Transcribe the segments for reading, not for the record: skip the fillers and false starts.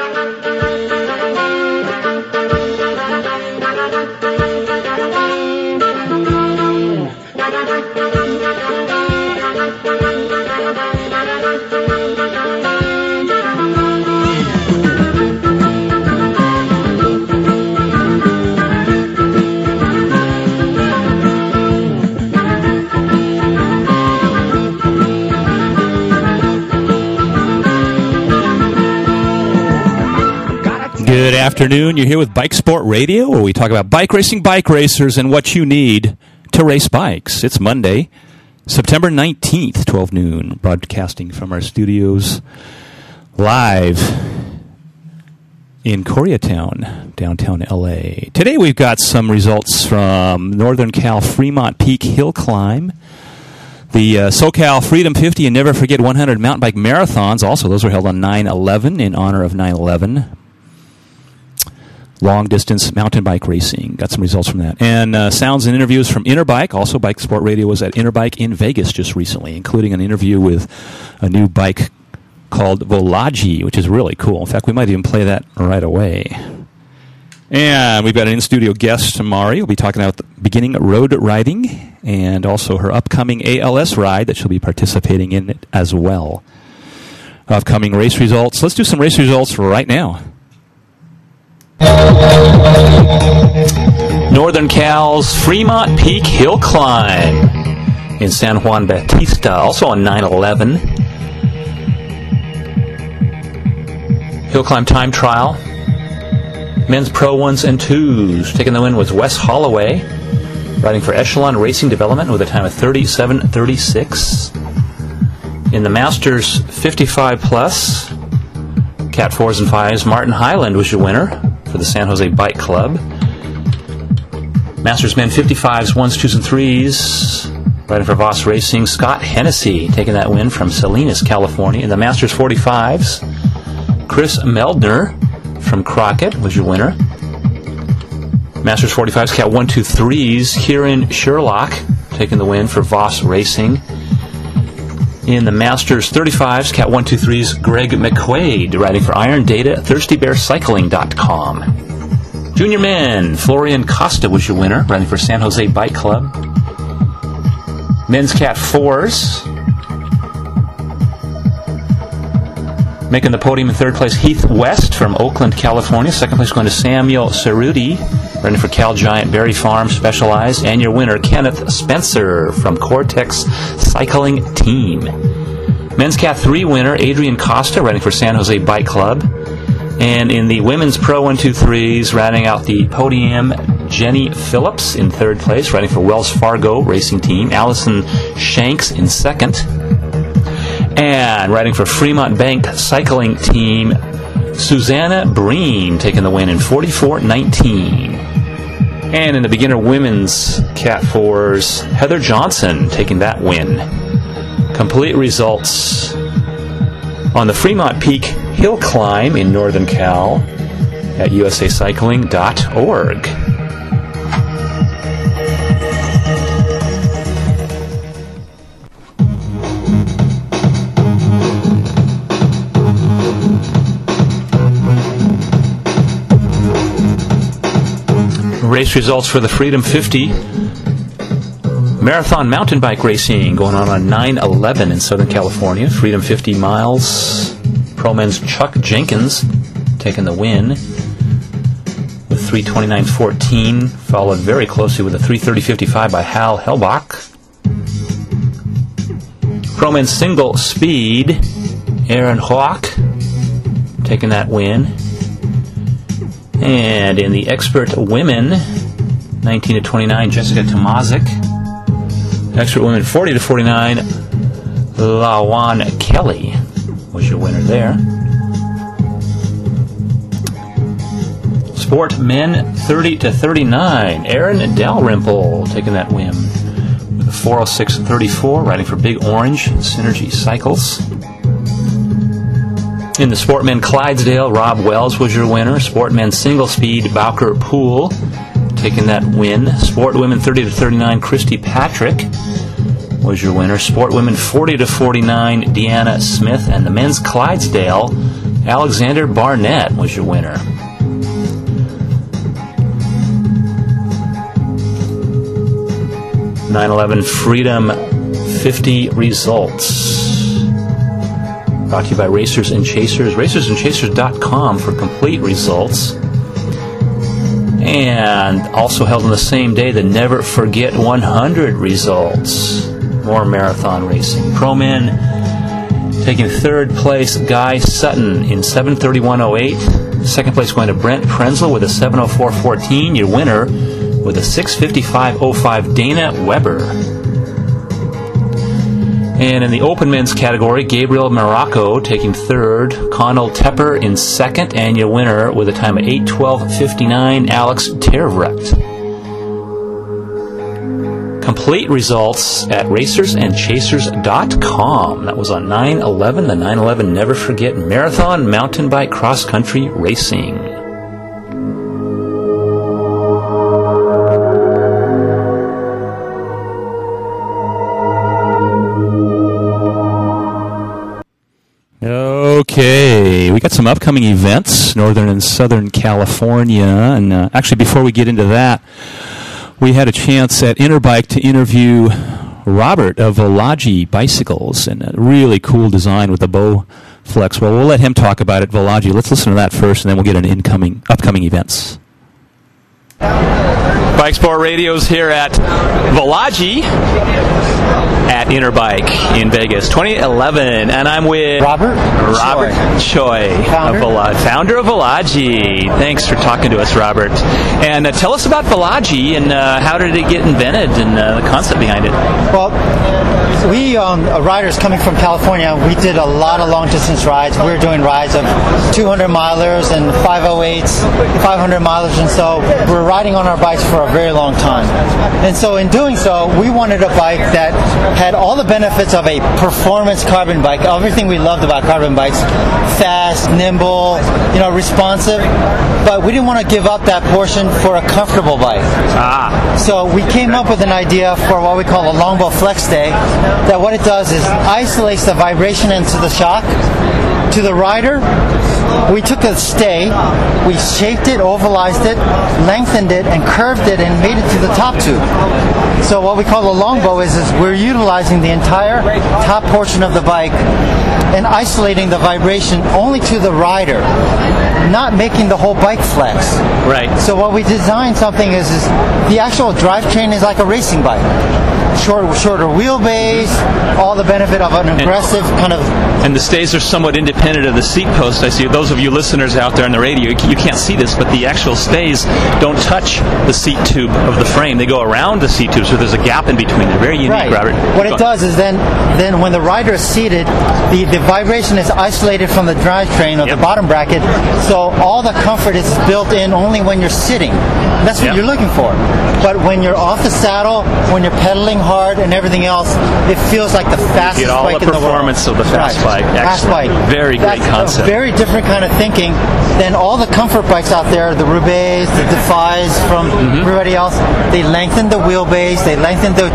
Good afternoon. You're here with Bike Sport Radio, where we talk about bike racing, bike racers, and what you need to race bikes. It's Monday, September 19th, 12 noon, broadcasting from our studios live in Koreatown, downtown L.A. Today we've got some results from Northern Cal Fremont Peak Hill Climb, the SoCal Freedom 50 and Never Forget 100 mountain bike marathons. Also, those were held on 9/11 in honor of 9/11. Long-distance mountain bike racing. Got some results from that. And sounds and interviews from Interbike. Also, Bike Sport Radio was at Interbike in Vegas just recently, including an interview with a new bike called Volaji, which is really cool. In fact, we might even play that right away. And we've got an in-studio guest, Mari. We'll be talking about the beginning road riding and also her upcoming ALS ride that she'll be participating in it as well. Upcoming race results. Let's do some race results right now. Northern Cal's Fremont Peak Hill Climb in San Juan Bautista, also on 9/11. Hill Climb time trial. Men's Pro 1s and 2s. Taking the win was Wes Holloway, riding for Echelon Racing Development with a time of 37:36. In the Masters 55 plus, Cat 4s and 5s, Martin Highland was your winner for the San Jose Bike Club. Masters Men 55s, 1s, 2s, and 3s, riding for Voss Racing, Scott Hennessy taking that win from Salinas, California. In the Masters 45s, Chris Meldner from Crockett was your winner. Masters 45s, Cat 1, 2, 3s, Kieran Sherlock taking the win for Voss Racing. In the Masters 35s, Cat 1, 2, 3s, Greg McQuaid, riding for Iron Data, ThirstyBearCycling.com. Junior Men, Florian Costa was your winner, riding for San Jose Bike Club. Men's Cat 4s. Making the podium in third place, Heath West from Oakland, California. Second place going to Samuel Cerruti, riding for Cal Giant Berry Farm Specialized. And your winner, Kenneth Spencer from Cortex Cycling Team. Men's Cat 3 winner, Adrian Costa, riding for San Jose Bike Club. And in the Women's Pro 1, 2, 3s, rounding out the podium, Jenny Phillips in third place, riding for Wells Fargo Racing Team. Allison Shanks in second. And riding for Fremont Bank Cycling Team, Susanna Breen taking the win in 44:19. And in the beginner women's Cat 4s, Heather Johnson taking that win. Complete results on the Fremont Peak Hill Climb in Northern Cal at usacycling.org. Race results for the Freedom 50 Marathon Mountain Bike Racing going on 9/11 in Southern California. Freedom 50 miles. Pro Men's Chuck Jenkins taking the win with 3:29.14, followed very closely with a 3:30.55 by Hal Helbach. Pro Men's Single Speed, Aaron Hawk taking that win. And in the Expert Women, 19-29, Jessica Tomazik. Expert Women, 40-49, Lawan Kelly was your winner there. Sport Men, 30-39, Aaron Dalrymple taking that win with a 4:06.34, riding for Big Orange Synergy Cycles. In the Sportmen Clydesdale, Rob Wells was your winner. Sportmen Single Speed, Bowker Poole taking that win. Sport Women 30-39, Christy Patrick was your winner. Sport Women 40-49, Deanna Smith. And the Men's Clydesdale, Alexander Barnett was your winner. .911 Freedom 50 results. Brought to you by Racers and Chasers. RacersandChasers.com for complete results. And also held on the same day, the Never Forget 100 results. More marathon racing. Pro men taking third place, Guy Sutton in 7:31.08. Second place going to Brent Prenzl with a 7:04.14. Your winner with a 6:55.05, Dana Weber. And in the open men's category, Gabriel Morocco taking third, Connell Tepper in second, and your winner with a time of 8:12.59, Alex Tervrecht. Complete results at RacersandChasers.com. That was on 9/11, the 9/11 Never Forget Marathon Mountain Bike Cross Country Racing. Okay, we got some upcoming events, Northern and Southern California, and actually before we get into that, we had a chance at Interbike to interview Robert of Volagi Bicycles, and a really cool design with the Bowflex. Well, we'll let him talk about it, Volagi. Let's listen to that first, and then we'll get into upcoming events. Bike Sport Radio's here at Volagi at Interbike in Vegas 2011, and I'm with Robert Choi, founder of Volagi. Thanks for talking to us, Robert. And tell us about Volagi and how did it get invented and the concept behind it. Well, we riders coming from California, we did a lot of long distance rides. We were doing rides of 200 milers and 508s, 500 milers, and so we were riding on our bikes for a very long time. And so in doing so, we wanted a bike that had all the benefits of a performance carbon bike, everything we loved about carbon bikes, fast, nimble, responsive, but we didn't want to give up that portion for a comfortable bike. So we came up with an idea for what we call a Longbow Flex Stay, that what it does is isolates the vibration into the shock. To the rider, we took a stay, we shaped it, ovalized it, lengthened it, and curved it, and made it to the top tube. So what we call a longbow is we're utilizing the entire top portion of the bike and isolating the vibration only to the rider, not making the whole bike flex. Right. So what we designed something is the actual drivetrain is like a racing bike. Shorter wheelbase, all the benefit of an aggressive kind of... And the stays are somewhat independent of the seat post. I see those of you listeners out there on the radio, you can't see this, but the actual stays don't touch the seat tube of the frame. They go around the seat tube, so there's a gap in between. They're very unique, right. Robert. What it does is then when the rider is seated, the vibration is isolated from the drivetrain or the bottom bracket, so all the comfort is built in only when you're sitting. That's what you're looking for. But when you're off the saddle, when you're pedaling hard and everything else, it feels like the fastest bike in the world. Get all the performance of the fast bike. Fast bike. Very great concept. A very different kind of thinking than all the comfort bikes out there, the Roubaix, the Defies from everybody else. They lengthen the wheelbase, they lengthen the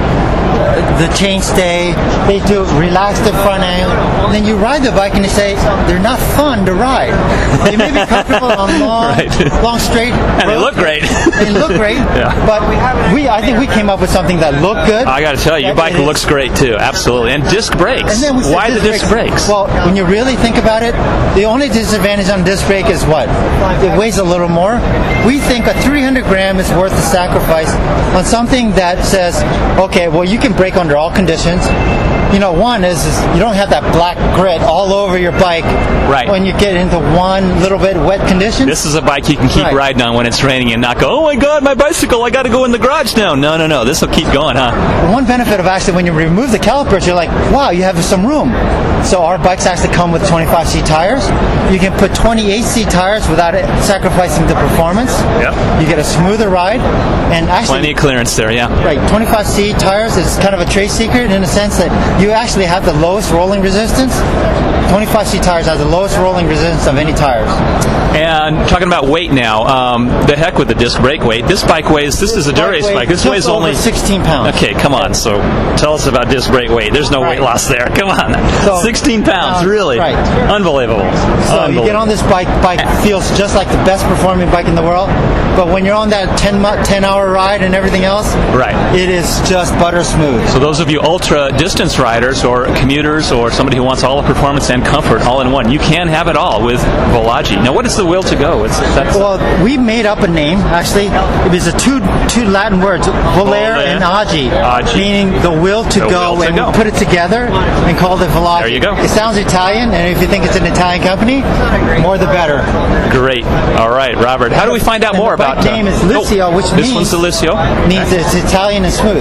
chainstay, they do relax the front end. And then you ride the bike and you say, they're not fun to ride. They may be comfortable on long straight and they look great. They look great, but I think we came up with something that looked good. I got to tell you, your bike looks great too, absolutely. And disc brakes. And then why the disc brakes? Well, when you really think about it, the only disadvantage on disc brake is what? It weighs a little more. We think a 300 gram is worth the sacrifice on something that says, okay, well, you can brake under all conditions. One is you don't have that black grit all over your bike when you get into one little bit wet condition. This is a bike you can keep riding on when it's raining and not go, oh my God, my bicycle, I got to go in the garage now. No, this will keep going, huh? One benefit of actually when you remove the calipers, you're like, wow, you have some room. So our bikes actually come with 25C tires. You can put 28C tires without sacrificing the performance. Yep. You get a smoother ride. And actually, plenty of clearance there, Right, 25C tires is kind of a trade secret in the sense that you actually have the lowest rolling resistance. 25C tires have the lowest rolling resistance of any tires. And talking about weight now, the heck with the disc brake weight. This is a Dura-Ace bike. This weighs only 16 pounds. Okay, come on. So tell us about disc brake weight. There's no weight loss there. Come on. So, 16 pounds, really? Right. Unbelievable. So you get on this bike feels just like the best performing bike in the world. But when you're on that 10-hour ride and everything else, it is just butter smooth. So those of you ultra-distance riders or commuters or somebody who wants all the performance and comfort all in one, you can have it all with Volagi. Now, what is the will to go? Well, we made up a name, actually. It was two Latin words, volare and agi, meaning the will to go. We put it together and called it Volagi. There you go. It sounds Italian, and if you think it's an Italian company, more the better. Great. All right, Robert. How do we find out more about the name is Liscio, which this one's the Liscio? Means it's Italian and smooth.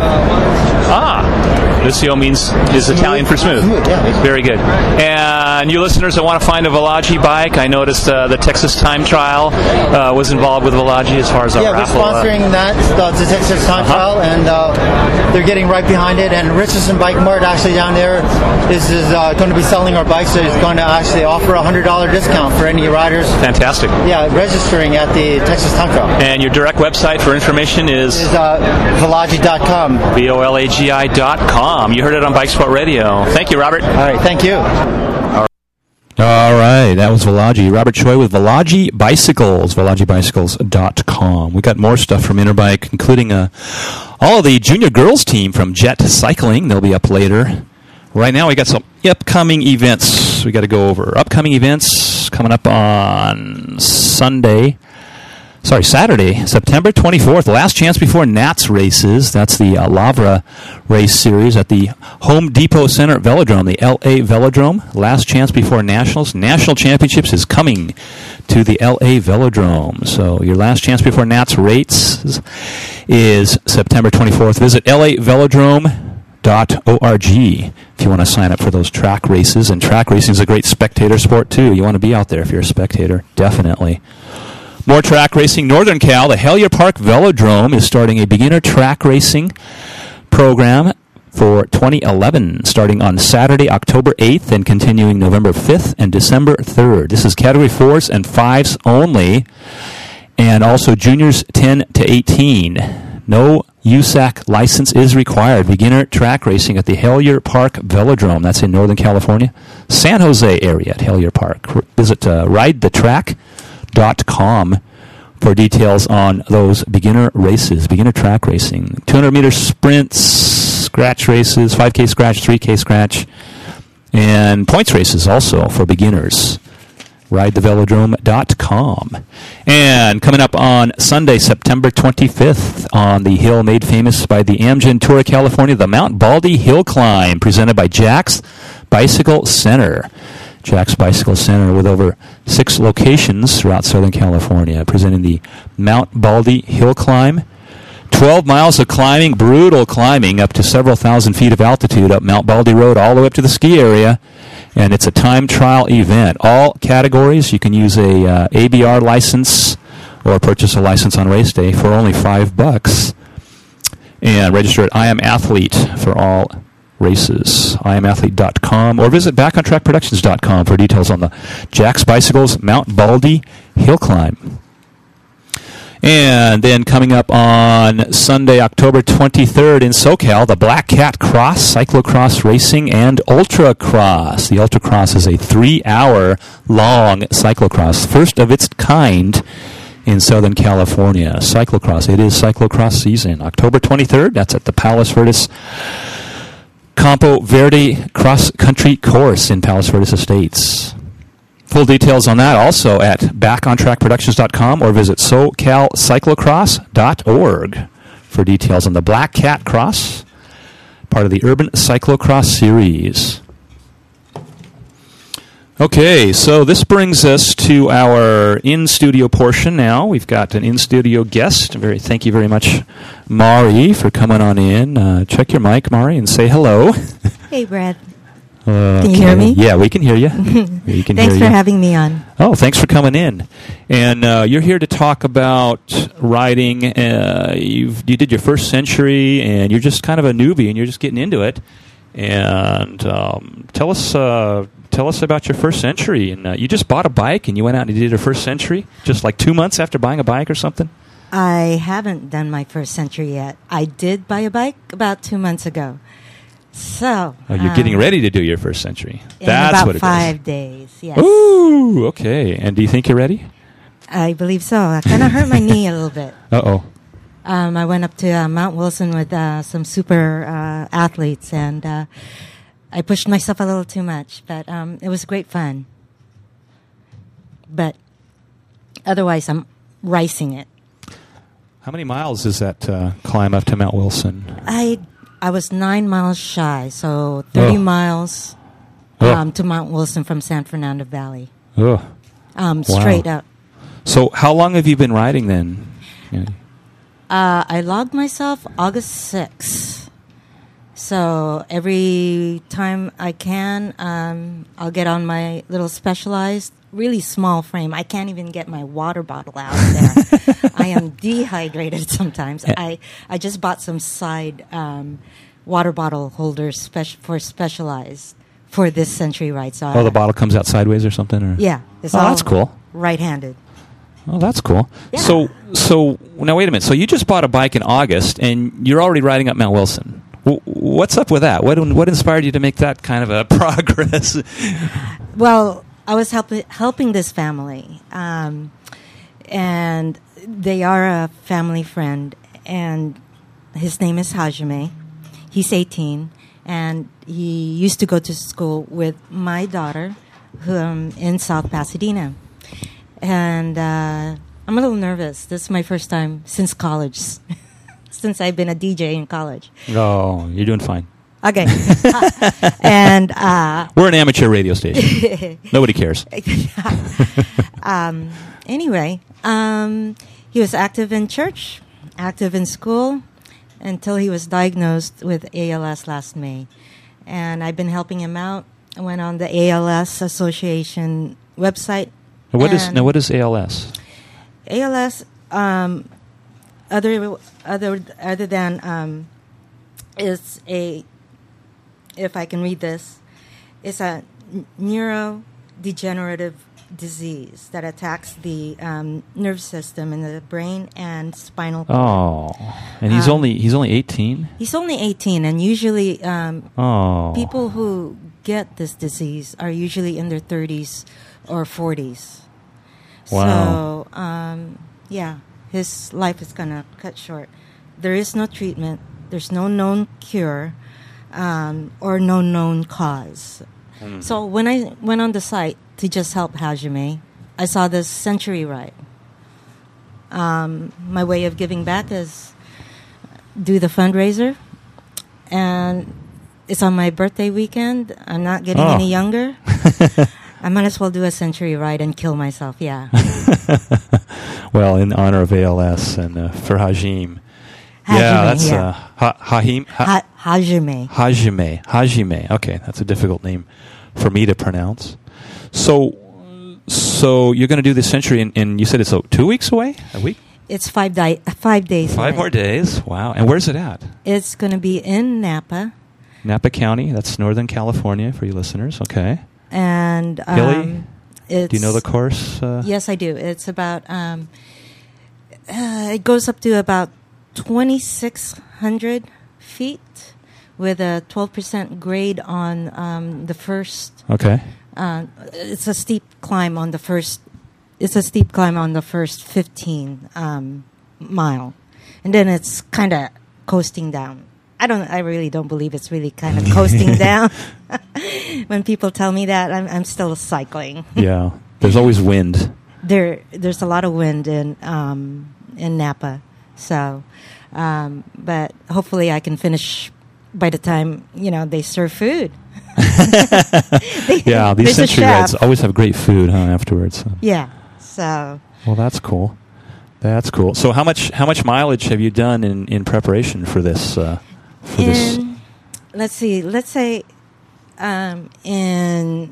Liscio is Italian for smooth. Yeah. Very good. And you listeners that want to find a Volagi bike, I noticed the Texas Time Trial was involved with Volagi as far as our raffle. Yeah, we're sponsoring the Texas Time Trial, and they're getting right behind it. And Richardson Bike Mart actually down there is going to be selling our bikes. So it's going to actually offer a $100 discount for any riders. Fantastic. Yeah, registering at the Texas Time Trial. And your direct website for information is Volagi.com. Volagi.com. You heard it on Bike Sport Radio. Thank you, Robert. All right, thank you. All right, that was Volagi. Robert Choi with Volagi Bicycles, VolagiBicycles.com. We got more stuff from Interbike, including all of the junior girls team from Jet Cycling. They'll be up later. Right now, we got some upcoming events we got to go over. Upcoming events coming up on Saturday, September 24th. Last chance before Nats races. That's the Lavra race series at the Home Depot Center Velodrome, the LA Velodrome. Last chance before Nationals. National Championships is coming to the LA Velodrome. So your last chance before Nats races is September 24th. Visit lavelodrome.org if you want to sign up for those track races. And track racing is a great spectator sport, too. You want to be out there if you're a spectator. Definitely. More track racing. Northern Cal, the Hellier Park Velodrome is starting a beginner track racing program for 2011, starting on Saturday, October 8th, and continuing November 5th and December 3rd. This is Category 4s and 5s only, and also juniors 10 to 18. No USAC license is required. Beginner track racing at the Hellier Park Velodrome. That's in Northern California, San Jose area at Hellier Park. Visit ridethetrack.com for details on those beginner races, beginner track racing. 200-meter sprints, scratch races, 5K scratch, 3K scratch, and points races also for beginners. ridethevelodrome.com. And coming up on Sunday, September 25th, on the hill made famous by the Amgen Tour of California, the Mount Baldy Hill Climb, presented by Jack's Bicycle Center. Jack's Bicycle Center, with over 6 locations throughout Southern California, presenting the Mount Baldy Hill Climb. 12 miles of climbing, brutal climbing, up to several thousand feet of altitude up Mount Baldy Road all the way up to the ski area. And it's a time trial event. All categories. You can use a ABR license or purchase a license on race day for only $5. And register at IAmAthlete for all races. IAmAthlete.com, or visit backontrackproductions.com for details on the Jack's Bicycles Mount Baldy Hill Climb. And then coming up on Sunday, October 23rd in SoCal, the Black Cat Cross, cyclocross racing, and ultracross. The ultracross is a 3-hour-long cyclocross, first of its kind in Southern California. Cyclocross. It is cyclocross season. October 23rd, that's at the Palos Verdes Campo Verde Cross Country Course in Palos Verdes Estates. Full details on that also at backontrackproductions.com, or visit SoCalCyclocross.org for details on the Black Cat Cross, part of the Urban Cyclocross series. Okay, so this brings us to our in-studio portion now. We've got an in-studio guest. Thank you very much, Mari, for coming on in. Check your mic, Mari, and say hello. Hey, Brad. Can you hear me? Yeah, we can hear you. Thanks for having me on. Oh, thanks for coming in. And you're here to talk about riding. You did your first century, and you're just kind of a newbie, and you're just getting into it. And tell us about your first century. And you just bought a bike, and you went out and you did your first century just like 2 months after buying a bike or something? I haven't done my first century yet. I did buy a bike about 2 months ago. So you're getting ready to do your first century. That's about what it is. 5 days, yes. Ooh, okay. And do you think you're ready? I believe so. I kind of hurt my knee a little bit. Uh-oh. I went up to Mount Wilson with some super athletes, and I pushed myself a little too much, but it was great fun. But otherwise, I'm racing it. How many miles is that climb up to Mount Wilson? I was 9 miles shy, so 30 miles to Mount Wilson from San Fernando Valley. Straight up. So how long have you been riding then? Yeah. I logged myself August 6th. So every time I can, I'll get on my little Specialized, really small frame. I can't even get my water bottle out there. I am dehydrated sometimes. I just bought some side water bottle holders for Specialized for this century ride. So the bottle comes out sideways or something? Or? Yeah. That's cool. Right-handed. Oh, that's cool. Yeah. So now wait a minute. So you just bought a bike in August, and you're already riding up Mount Wilson. What's up with that? What inspired you to make that kind of a progress? Well, I was helping this family, and they are a family friend, and his name is Hajime. He's 18, and he used to go to school with my daughter in South Pasadena. And I'm a little nervous. This is my first time since college, since I've been a DJ in college. Oh, you're doing fine. Okay. And we're an amateur radio station. Nobody cares. Anyway, he was active in church, active in school, until he was diagnosed with ALS last May. And I've been helping him out. I went on the ALS Association website. What is ALS? ALS, other than is a, if I can read this, it's a neurodegenerative disease that attacks the nerve system in the brain and spinal cord. Oh, and he's only 18. He's only 18, and usually people who get this disease are usually in their 30s or 40s. Wow. So, his life is going to cut short. There is no treatment. There's no known cure or no known cause. Mm-hmm. So when I went on the site to just help Hajime, I saw this century ride. My way of giving back is do the fundraiser. And it's on my birthday weekend. I'm not getting any younger. I might as well do a century ride and kill myself, yeah. Well, in honor of ALS and for Hajime. Hajime. Hajime. Okay, that's a difficult name for me to pronounce. So you're going to do this century, and you said it's 2 weeks away? A week? It's 5 days. 5 more days? Wow. And where's it at? It's going to be in Napa. Napa County. That's Northern California for you listeners. Okay. And Hilly? Do you know the course? Yes, I do. It's about it goes up to about 2,600 feet with a 12% grade on the first. Okay. It's a steep climb on the first. It's a steep climb on the first 15 mile, and then it's kind of coasting down. I really don't believe it's really kind of coasting down. When people tell me that, I'm still cycling. Yeah, there's always wind. There's a lot of wind in Napa, so but hopefully I can finish by the time they serve food. These century rides always have great food, afterwards. So. Yeah. So. Well, that's cool. That's cool. So how much mileage have you done in preparation for this? Let's see. Let's say in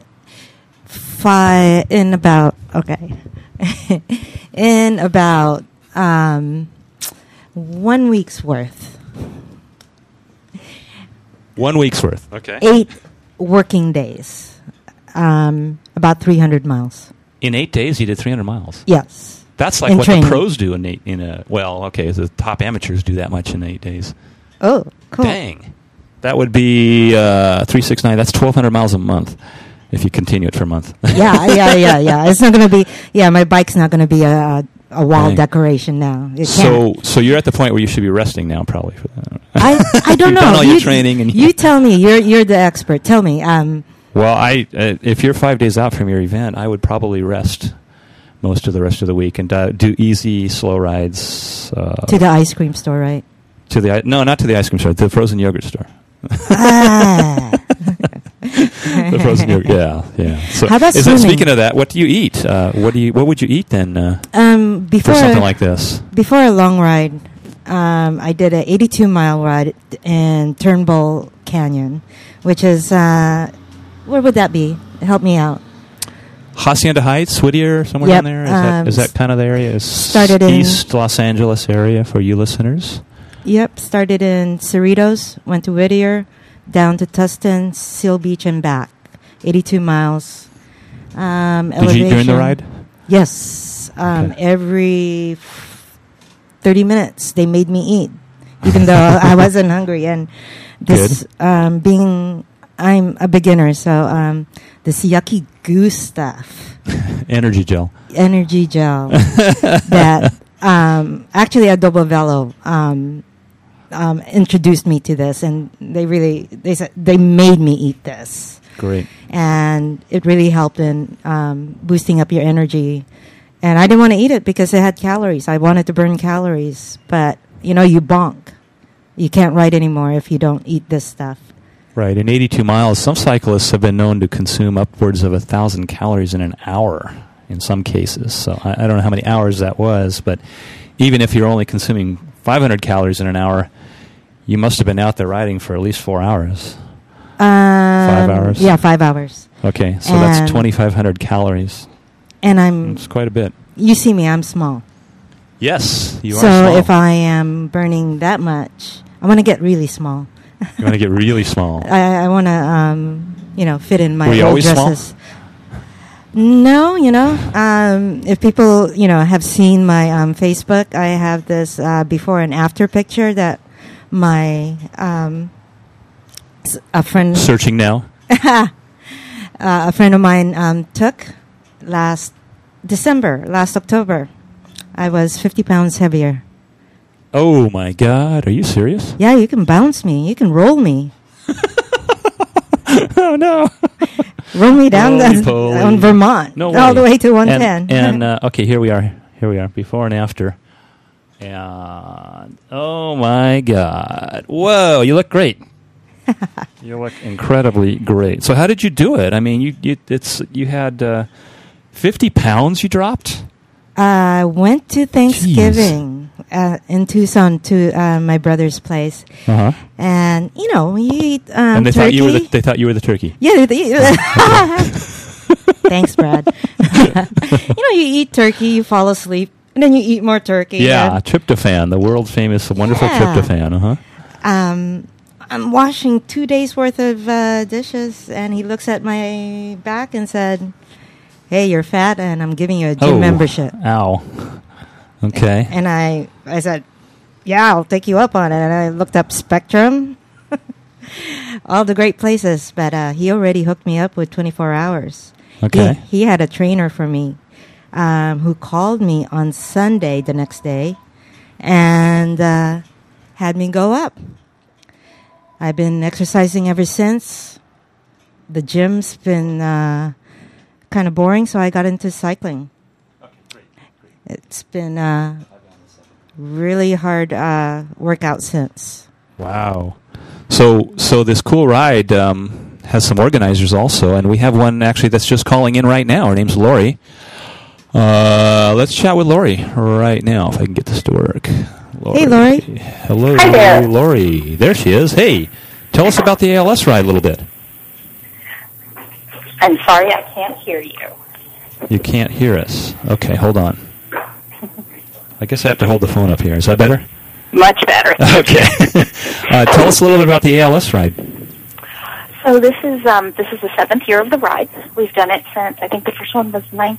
about 1 week's worth. 1 week's worth. Okay. 8 working days. About 300 miles. In 8 days, you did 300 miles. Yes. That's like In what training. the pros do the top amateurs do that much in 8 days. Oh, cool. Dang. That would be 369. That's 1,200 miles a month if you continue it for a month. Yeah. It's not going to be. Yeah, my bike's not going to be a wall Dang. decoration now. It can't. So you're at the point where you should be resting now, probably for that. I don't You've know. done all your training, and you tell me. You're the expert. Tell me. Well, if you're 5 days out from your event, I would probably rest most of the rest of the week and do easy, slow rides to the ice cream store, right? Not to the ice cream store, to the frozen yogurt store. The frozen yogurt, yeah. So How about swimming? Speaking of that, what do you eat? What would you eat then Before for something like this? Before a long ride, I did an 82-mile ride in Turnbull Canyon, which is where would that be? Help me out. Hacienda Heights, Whittier, somewhere Yep, down there? Is that kind of the area? Started in East Los Angeles area for you listeners? Yep, started in Cerritos, went to Whittier, down to Tustin, Seal Beach, and back. 82 miles. Did you eat during the ride? Yes. Okay. Every 30 minutes, they made me eat, even though I wasn't hungry. And this, I'm a beginner, so this yucky goo stuff. Energy gel. That actually Adobo Velo introduced me to this, and they said they made me eat this. Great. And it really helped in boosting up your energy. And I didn't want to eat it because it had calories. I wanted to burn calories, but you bonk. You can't ride anymore if you don't eat this stuff. Right. In 82 miles, some cyclists have been known to consume upwards of 1,000 calories in an hour in some cases. So I don't know how many hours that was, but even if you're only consuming 500 calories in an hour, you must have been out there riding for at least 4 hours. 5 hours? Yeah, 5 hours. Okay, so that's 2,500 calories. And It's quite a bit. You see me, I'm small. Yes, you are So small. if I am burning that much, I want to get really small. You want to get really small. I want to, fit in my Were you old always small? dresses. No, if people, have seen my Facebook, I have this before and after picture that my a friend Searching now. a friend of mine took last October. I was 50 pounds heavier. Oh, my God. Are you serious? Yeah, you can bounce me. You can roll me. Oh, no. Roll me down Roly-poly. on Vermont. No all way. the way to 110. And okay, here we are. Before and after. And, oh, my God. Whoa, you look great. You look incredibly great. So how did you do it? I mean, you had 50 pounds you dropped? I went to Thanksgiving in Tucson to my brother's place, and you eat and they turkey. thought you were the turkey. Yeah. Thanks, Brad. You eat turkey, you fall asleep, and then you eat more turkey. Yeah, tryptophan, the world famous, wonderful tryptophan. I'm washing 2 days worth of dishes, and he looks at my back and said, "Hey, you're fat, and I'm giving you a gym membership." Ow. Okay. And I said, "Yeah, I'll take you up on it." And I looked up Spectrum, all the great places, but he already hooked me up with 24 hours. Okay. He had a trainer for me who called me on Sunday the next day and had me go up. I've been exercising ever since. The gym's been kind of boring, so I got into cycling. Okay, great. It's been really hard workout since. Wow. So this cool ride has some organizers also, and we have one actually that's just calling in right now. Her name's Lori. Let's chat with Lori right now, if I can get this to work. Lori. Hey, Lori. Hello, Hi there. Lori. There she is. Hey, tell us about the ALS ride a little bit. I'm sorry, I can't hear you. You can't hear us. Okay, hold on. I guess I have to hold the phone up here. Is that better? Much better. Okay. Tell us a little bit about the ALS ride. So this is the 7th year of the ride. We've done it since, I think the first one was no,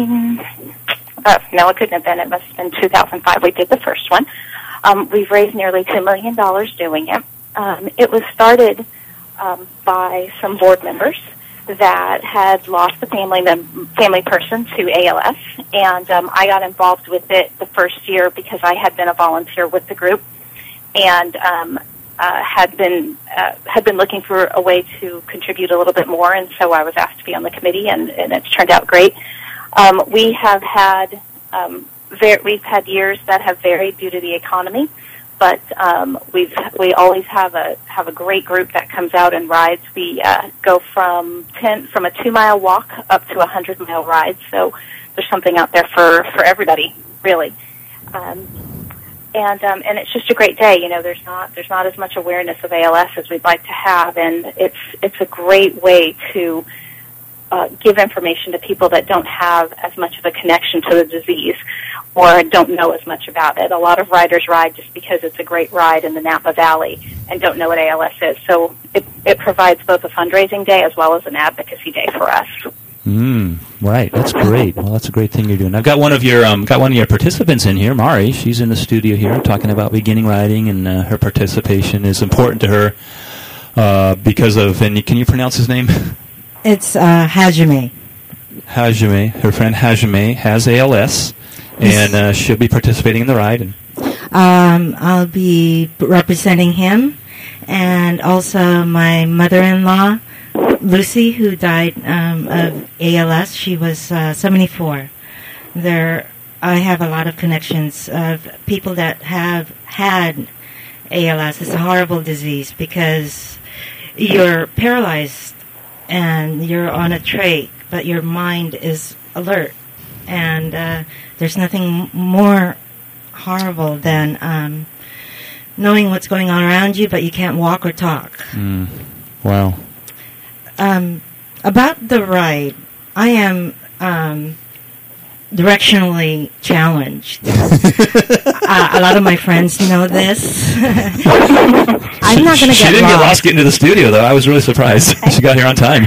it couldn't have been. It must have been 2005. We did the first one. We've raised nearly $2 million doing it. It was started by some board members that had lost a family person to ALS, and I got involved with it the first year because I had been a volunteer with the group, and had been looking for a way to contribute a little bit more, and so I was asked to be on the committee, and it's turned out great. We have had we've had years that have varied due to the economy, but we always have a great group that comes out and rides. We go from a 2-mile walk up to a 100-mile ride, so there's something out there for everybody, really. And it's just a great day. You know, there's not as much awareness of ALS as we'd like to have, and it's a great way to give information to people that don't have as much of a connection to the disease or don't know as much about it. A lot of riders ride just because it's a great ride in the Napa Valley and don't know what ALS is. So it provides both a fundraising day as well as an advocacy day for us. Right, that's great. Well, that's a great thing you're doing. I've got one of your participants in here, Mari. She's in the studio here talking about beginning riding, and her participation is important to her because of. And can you pronounce his name? It's Hajime. Hajime, her friend Hajime has ALS, and she'll be participating in the ride. I'll be representing him, and also my mother-in-law, Lucy, who died of ALS. She was 74. I have a lot of connections of people that have had ALS. It's a horrible disease because you're paralyzed and you're on a trach, but your mind is alert. And there's nothing more horrible than knowing what's going on around you, but you can't walk or talk. Wow. About the ride, I am directionally challenged. A lot of my friends know this. I'm not going to get lost. She didn't get lost getting to the studio, though. I was really surprised. She got here on time.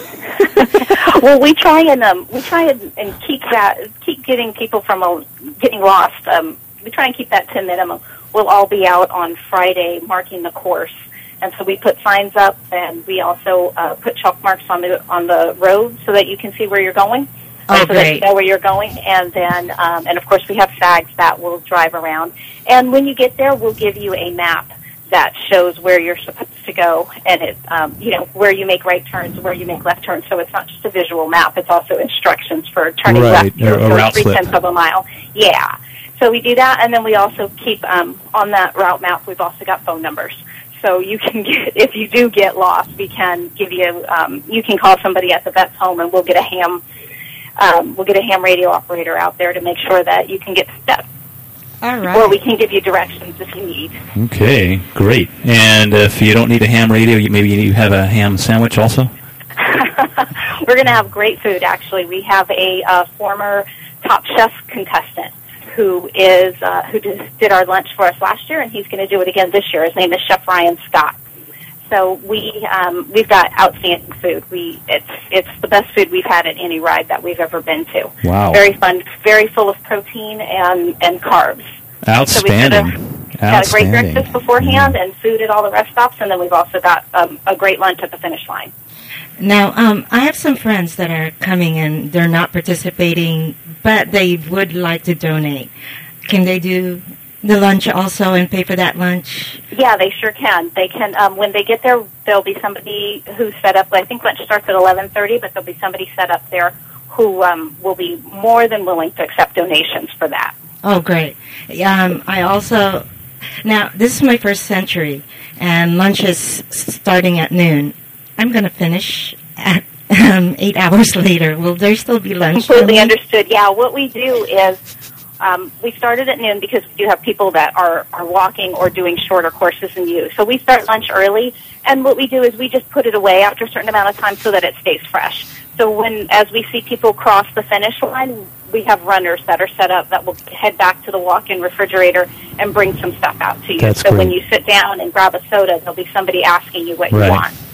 Well, we try and keep getting people from getting lost. We try and keep that to a minimum. We'll all be out on Friday marking the course. And so we put signs up, and we also put chalk marks on the road so that you can see where you're going. Oh, so great. that you know where you're going. And then, and of course, we have SAGs that will drive around. And when you get there, we'll give you a map that shows where you're supposed to go, and it, where you make right turns, where you make left turns. So it's not just a visual map; it's also instructions for turning left or a route 3/10 of a mile. Yeah. So we do that, and then we also keep on that route map. We've also got phone numbers. So you can get, if you do get lost, we can give you. You can call somebody at the vet's home, and we'll get a ham radio operator out there to make sure that you can get stuck. All right. Or we can give you directions if you need. Okay, great. And if you don't need a ham radio, maybe you have a ham sandwich also. We're going to have great food. Actually, we have a former Top Chef contestant who did our lunch for us last year, and he's going to do it again this year. His name is Chef Ryan Scott. So we've got outstanding food. It's the best food we've had at any ride that we've ever been to. Wow. Very fun, very full of protein and carbs. Outstanding. So we've got a great breakfast beforehand and food at all the rest stops, and then we've also got a great lunch at the finish line. Now, I have some friends that are coming and they're not participating, but they would like to donate. Can they do the lunch also and pay for that lunch? Yeah, they sure can. They can. When they get there, there'll be somebody who's set up. I think lunch starts at 11:30, but there'll be somebody set up there who will be more than willing to accept donations for that. Oh, great. I also, now, this is my first century, and lunch is starting at noon. I'm going to finish at 8 hours later. Will there still be lunch? Completely understood. Yeah, what we do is we started at noon because we do have people that are walking or doing shorter courses than you. So we start lunch early, and what we do is we just put it away after a certain amount of time so that it stays fresh. So as we see people cross the finish line, we have runners that are set up that will head back to the walk-in refrigerator and bring some stuff out to you. That's so great. When you sit down and grab a soda, there'll be somebody asking you what you want.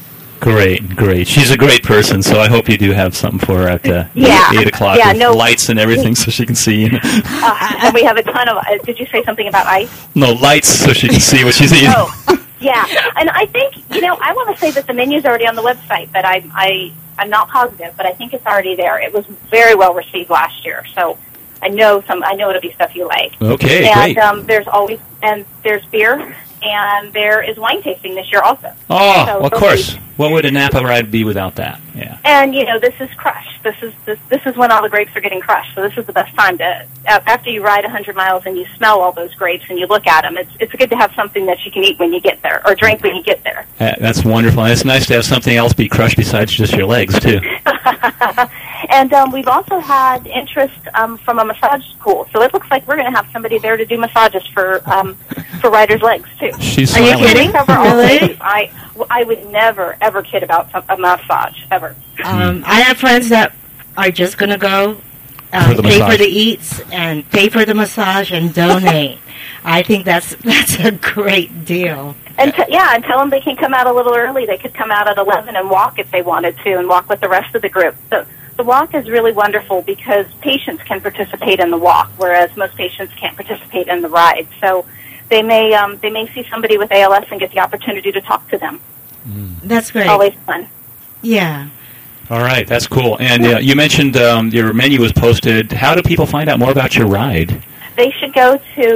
Great. She's a great person, so I hope you do have something for her at 8 o'clock with lights and everything so she can see. And we have a ton of, did you say something about ice? No, lights so she can see what she's eating. Oh, yeah. And I think, I want to say that the menu's already on the website, but I'm not positive, but I think it's already there. It was very well received last year, so I know it'll be stuff you like. Okay, and, great. There's beer, and there is wine tasting this year also. Oh, so, of course. What would a Napa ride be without that? Yeah. And this is crush. This is when all the grapes are getting crushed. So this is the best time to after you ride 100 miles and you smell all those grapes and you look at them. It's good to have something that you can eat when you get there or drink when you get there. That's wonderful. And it's nice to have something else be crushed besides just your legs too. And we've also had interest from a massage school. So it looks like we're going to have somebody there to do massages for riders' legs too. She's Are you kidding? Really? I would never ever kid about a massage ever. I have friends that are just going to go pay for the eats and pay for the massage and donate. I think that's a great deal. And and tell them they can come out a little early. They could come out at 11 and walk if they wanted to, and walk with the rest of the group. So the walk is really wonderful because patients can participate in the walk, whereas most patients can't participate in the ride. So they may see somebody with ALS and get the opportunity to talk to them. That's great. Always fun. Yeah. All right, that's cool. And you mentioned your menu was posted. How do people find out more about your ride? They should go to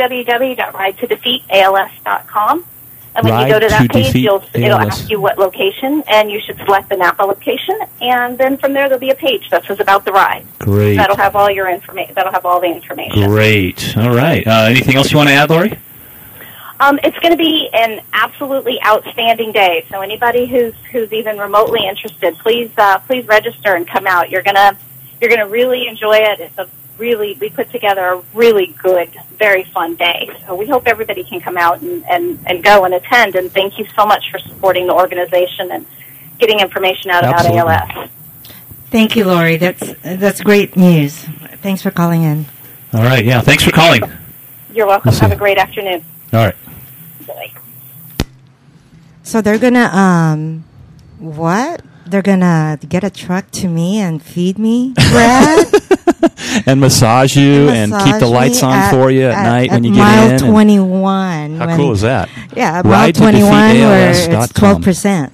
www.ridetodefeatals.com. And when you go to that page, it'll ask you what location, and you should select the Napa location, and then from there there'll be a page that says about the ride. Great. That'll have all your information. That'll have all the information. Great. All right. Anything else you want to add, Lori? It's going to be an absolutely outstanding day. So anybody who's even remotely interested, please register and come out. You're gonna really enjoy it. We put together a really good, very fun day. So we hope everybody can come out and go and attend. And thank you so much for supporting the organization and getting information out about ALS. Thank you, Lori. That's great news. Thanks for calling in. All right. Yeah. Thanks for calling. You're welcome. Have a great afternoon. All right. Bye. So they're gonna what? They're gonna get a truck to me and feed me bread. And massage you and keep the lights on for you at night when you get in. Mile 21. How cool is that? Yeah, mile 21 where it's 12%.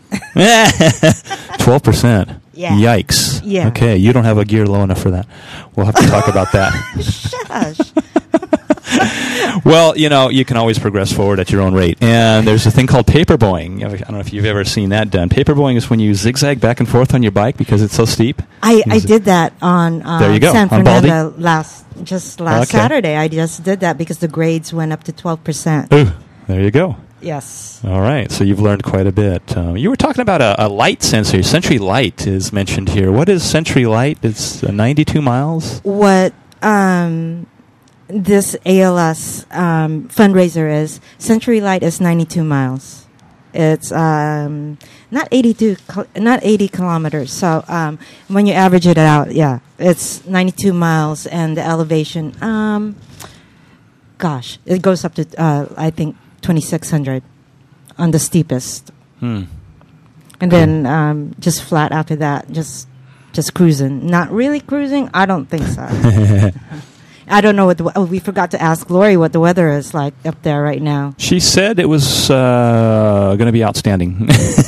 12%? Yeah. Yikes. Yeah. Okay, you don't have a gear low enough for that. We'll have to talk about that. Shush. Well, you can always progress forward at your own rate. And there's a thing called paperboying. I don't know if you've ever seen that done. Paperboying is when you zigzag back and forth on your bike because it's so steep. I did that on there you go. San on Fernando last Saturday. I just did that because the grades went up to 12%. Ooh, there you go. Yes. All right. So you've learned quite a bit. You were talking about a light sensor. Century Light is mentioned here. What is Century Light? It's 92 miles? What this ALS fundraiser is, Century Light is 92 miles. It's not 80 kilometers. So when you average it out, yeah, it's 92 miles, and the elevation, it goes up to I think 2,600 on the steepest, and then just flat after that, just cruising. Not really cruising. I don't think so. I don't know we forgot to ask Lori what the weather is like up there right now. She said it was going to be outstanding.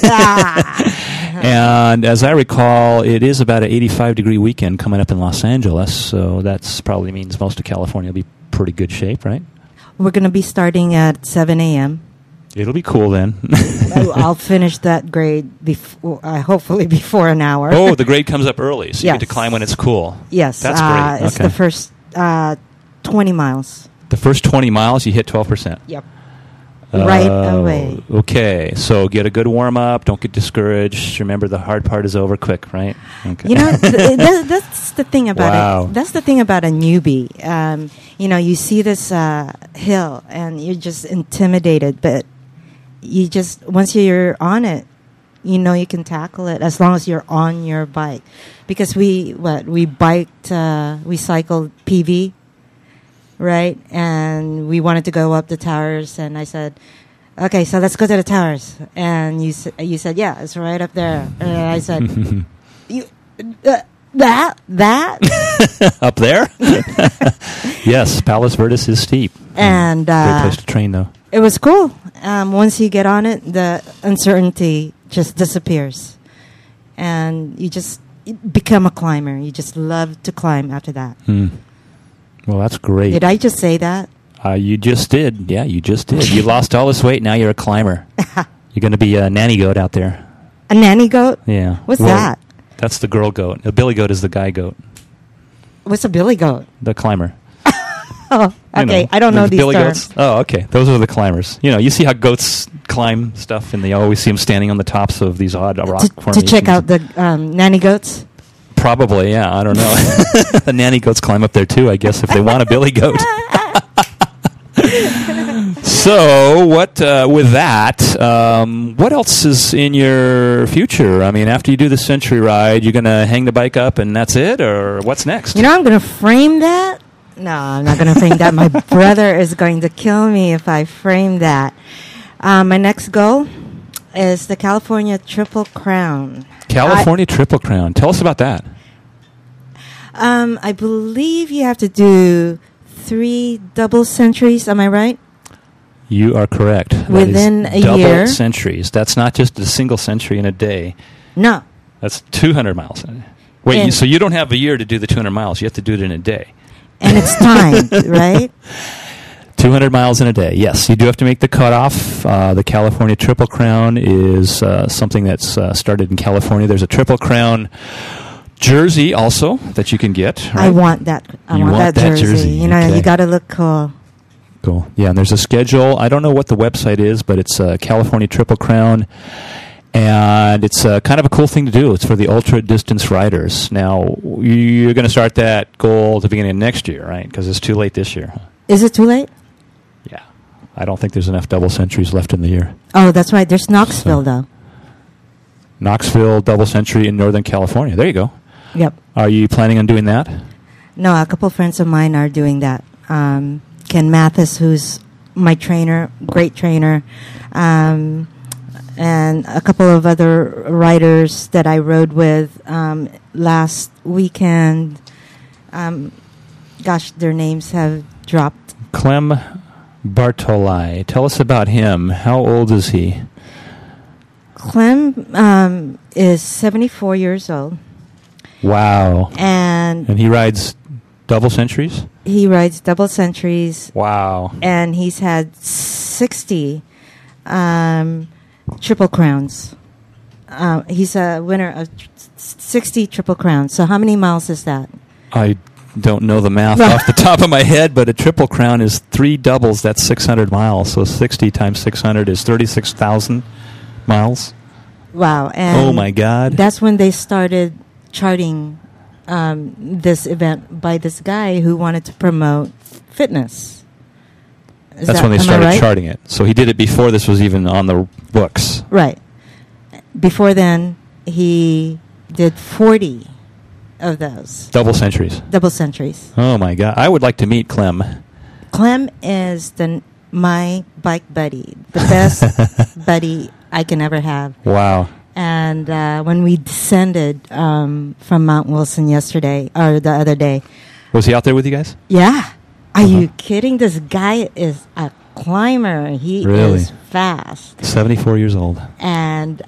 And as I recall, it is about an 85-degree weekend coming up in Los Angeles, so that probably means most of California will be pretty good shape, right? We're going to be starting at 7 a.m. It'll be cool then. I'll finish that grade hopefully before an hour. Oh, the grade comes up early, so yes. You get to climb when it's cool. Yes. That's great. It's the first 20 miles. The first 20 miles, you hit 12%. Yep. Right away. Okay, so get a good warm-up. Don't get discouraged. Remember, the hard part is over quick, right? Okay. That's the thing about it. That's the thing about a newbie. You see this hill, and you're just intimidated, but once you're on it, you can tackle it as long as you're on your bike. Because we cycled PV, right? And we wanted to go up the towers, and I said, okay, so let's go to the towers. And you said, yeah, it's right up there. And I said, you, that? Up there? Yes, Palos Verdes is steep. And great place to train, though. it was cool. Once you get on it, the uncertainty just disappears. And you become a climber. You just love to climb after that. Well, that's great. Did I just say that? You just did. Yeah, you just did. You lost all this weight. Now you're a climber. You're going to be a nanny goat out there. A nanny goat? Yeah. What's that? That's the girl goat. A billy goat is the guy goat. What's a billy goat? The climber. Oh, okay. I don't know these billy terms. Goats. Oh, okay. Those are the climbers. You see how goats climb stuff, and you always see them standing on the tops of these odd rock formations. To check out the nanny goats? Probably, yeah. I don't know. The nanny goats climb up there, too, I guess, if they want a billy goat. So, with that, what else is in your future? I mean, after you do the Century Ride, you're going to hang the bike up and that's it? Or what's next? I'm going to frame that. No, I'm not going to frame that. My brother is going to kill me if I frame that. My next goal is the California Triple Crown. California Triple Crown. Tell us about that. I believe you have to do 3 double centuries. Am I right? You are correct. Within a double year. Centuries. That's not just a single century in a day. No. That's 200 miles. Wait, so you don't have a year to do the 200 miles. You have to do it in a day. And it's timed, right? 200 miles in a day. Yes, you do have to make the cutoff. The California Triple Crown is something that's started in California. There's a Triple Crown jersey also that you can get. Right? I want that. I want that jersey. Okay. You got to look cool. Cool. Yeah, and there's a schedule. I don't know what the website is, but it's California Triple Crown. And it's kind of a cool thing to do. It's for the ultra-distance riders. Now, you're going to start that goal at the beginning of next year, right? Because it's too late this year. Is it too late? Yeah. I don't think there's enough double centuries left in the year. Oh, that's right. There's Knoxville, though. Knoxville double century in Northern California. There you go. Yep. Are you planning on doing that? No, a couple of friends of mine are doing that. Ken Mathis, who's my trainer, great trainer, and a couple of other riders that I rode with last weekend. Their names have dropped. Clem Bartoli. Tell us about him. How old is he? Clem is 74 years old. Wow. And he rides double centuries? He rides double centuries. Wow. And he's had 60 Triple Crowns. He's a winner of 60 Triple Crowns. So how many miles is that? I don't know the math off the top of my head, but a Triple Crown is 3 doubles. That's 600 miles. So 60 times 600 is 36,000 miles. Wow. And oh, my God. That's when they started charting this event by this guy who wanted to promote fitness. That's when they started charting it. So he did it before this was even on the books. Right. Before then, he did 40 of those. Double centuries. Double centuries. Oh, my God. I would like to meet Clem. Clem is my bike buddy, the best buddy I can ever have. Wow. And when we descended from Mount Wilson or the other day. Was he out there with you guys? Yeah. Are you kidding? This guy is a climber. He is fast. 74 years old. And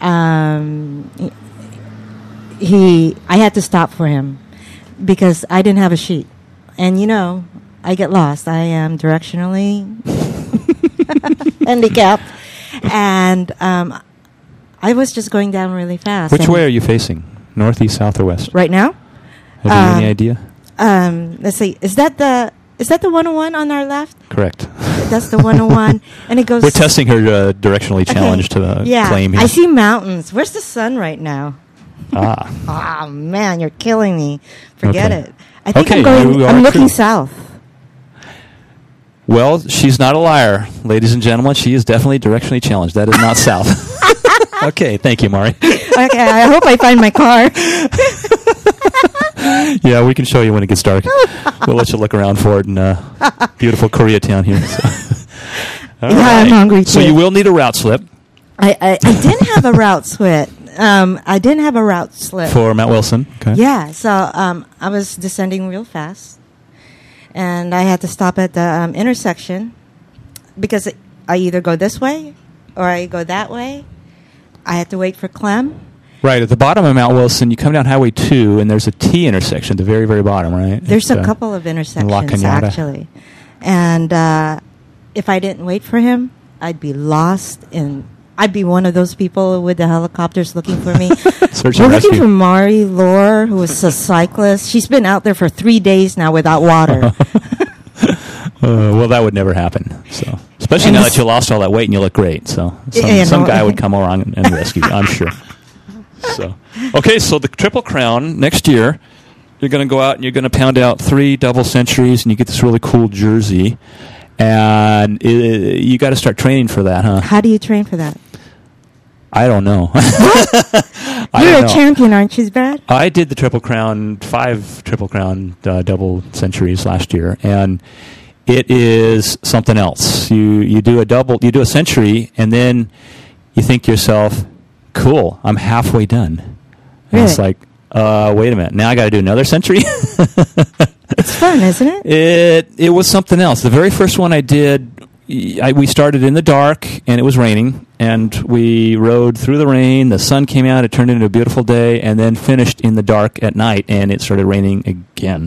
I had to stop for him because I didn't have a sheet. And, I get lost. I am directionally handicapped. And I was just going down really fast. Which way are you facing? North, east, south, or west? Right now? Have you any idea? Let's see. Is that the 101 on our left? Correct. That's the 101. And it goes... We're testing her directionally challenged claim here. I see mountains. Where's the sun right now? Ah. Oh, man, you're killing me. Forget it. I think I'm looking south. Well, she's not a liar, ladies and gentlemen. She is definitely directionally challenged. That is not south. Okay, thank you, Mari. Okay, I hope I find my car. Yeah, we can show you when it gets dark. We'll let you look around for it in beautiful Koreatown here. So. All Yeah, I'm hungry, So too. you will need a route slip I didn't have a route slip. I didn't have a route slip. for Mount Wilson. Okay. Yeah, so I was descending real fast, and I had to stop at the intersection because I either go this way or I go that way. I had to wait for Clem. Right, at the bottom of Mount Wilson, you come down Highway 2, and there's a T intersection at the very, very bottom, right? There's It's, a couple of intersections, La Cañada. actually. And if I didn't wait for him, I'd be lost in... I'd be one of those people with the helicopters looking for me. Search We're and looking rescue. for Mari Lore, who is a cyclist. She's been out there for 3 days now without water. Well, that would never happen. So, especially And now this- that you lost all that weight and you look great. So, Yeah, some no. guy would come along and rescue you, I'm sure. So, okay, so the Triple Crown next year, you're going to go out and you're going to pound out 3 double centuries, and you get this really cool jersey. And you got to start training for that, huh? How do you train for that? I don't know. You're a champion, aren't you, Brad? I did the Triple Crown, 5 Triple Crown double centuries last year, and it is something else. You do a century, and then you think to yourself, "Cool, I'm halfway done." And it's Really? like, wait a minute, now I got to do another century. It's fun, isn't it? It was something else. The very first one I did, we started in the dark, and it was raining, and we rode through the rain. The sun came out. It turned into a beautiful day, and then finished in the dark at night, and it started raining again.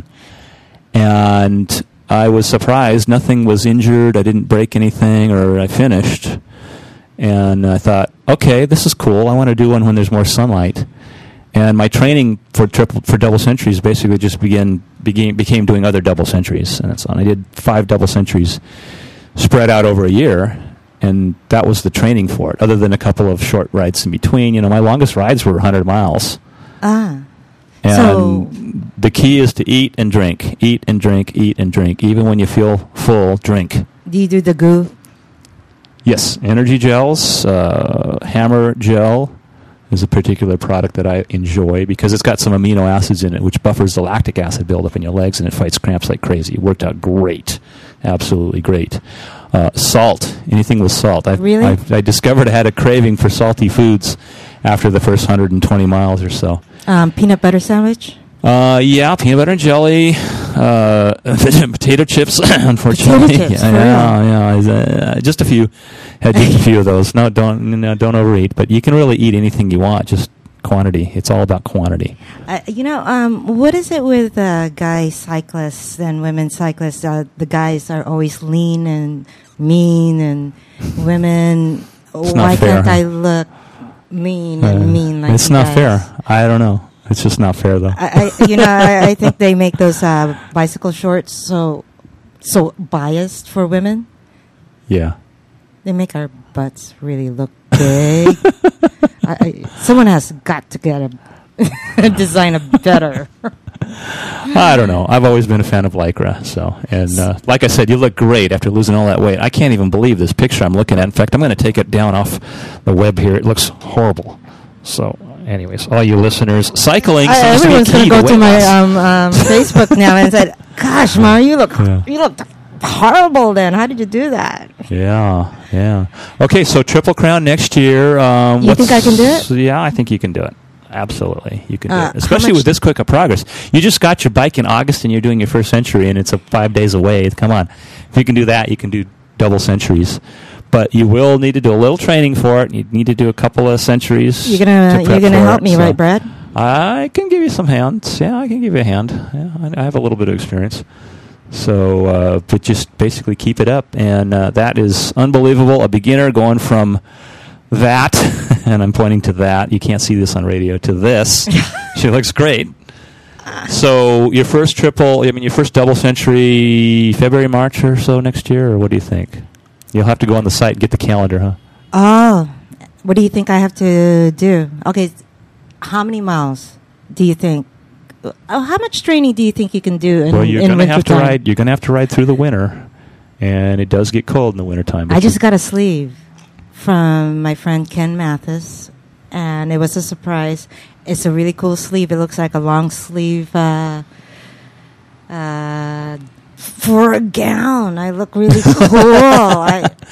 And I was surprised. Nothing was injured. I didn't break anything, or I finished. And I thought, okay, this is cool. I want to do one when there's more sunlight. And my training for double centuries basically just became doing other double centuries, and that's on. I did 5 double centuries spread out over a year, and that was the training for it. Other than a couple of short rides in between, my longest rides were 100 miles. Ah. And So- the key is to eat and drink, eat and drink, eat and drink. Even when you feel full, drink. Do you do the goo? Yes, energy gels, Hammer Gel is a particular product that I enjoy because it's got some amino acids in it, which buffers the lactic acid buildup in your legs, and it fights cramps like crazy. It worked out great, absolutely great. Salt, anything with salt. Really? I discovered I had a craving for salty foods after the first 120 miles or so. Peanut butter sandwich? Yeah, peanut butter and jelly, potato chips. Unfortunately, Potato chips, for yeah. Just a few. Had just a few of those. No, don't overeat. But you can really eat anything you want. Just quantity. It's all about quantity. What is it with guy cyclists and women cyclists? The guys are always lean and mean, and women. It's Why not fair, can't huh? I look lean and mean like it's you not guys? fair. I don't know. It's just not fair, though. I think they make those bicycle shorts so biased for women. Yeah. They make our butts really look big. Someone has got to get a design a better. I don't know. I've always been a fan of Lycra. And like I said, you look great after losing all that weight. I can't even believe this picture I'm looking at. In fact, I'm going to take it down off the web here. It looks horrible. So, anyways, all you listeners, cycling seems Everyone's to be key going to go to weight my loss. Facebook now and said, "Gosh, Mara, you look Yeah. horrible. Then how did you do that?" Yeah. Okay, so Triple Crown next year. You think I can do it? Yeah, I think you can do it. Absolutely, you can do How it. Especially much- with this quick a progress. You just got your bike in August, and you're doing your first century, and it's 5 days away. Come on, if you can do that, you can do double centuries. But you will need to do a little training for it. You need to do a couple of centuries. You're gonna help me, so right, Brad? I can give you some hands. Yeah, I can give you a hand. Yeah, I have a little bit of experience. So, but just basically keep it up, and that is unbelievable. A beginner going from that, and I'm pointing to that. You can't see this on radio. To this, she looks great. So your first your first double century, February, March or so next year, or what do you think? You'll have to go on the site and get the calendar, huh? Oh, what do you think I have to do? Okay, how many miles do you think? How much training do you think you can do in Well, you're in going to have to wintertime? ride. You're going to have to ride through the winter, and it does get cold in the wintertime. I just got a sleeve from my friend Ken Mathis, and it was a surprise. It's a really cool sleeve. It looks like a long sleeve for a gown. I look really cool.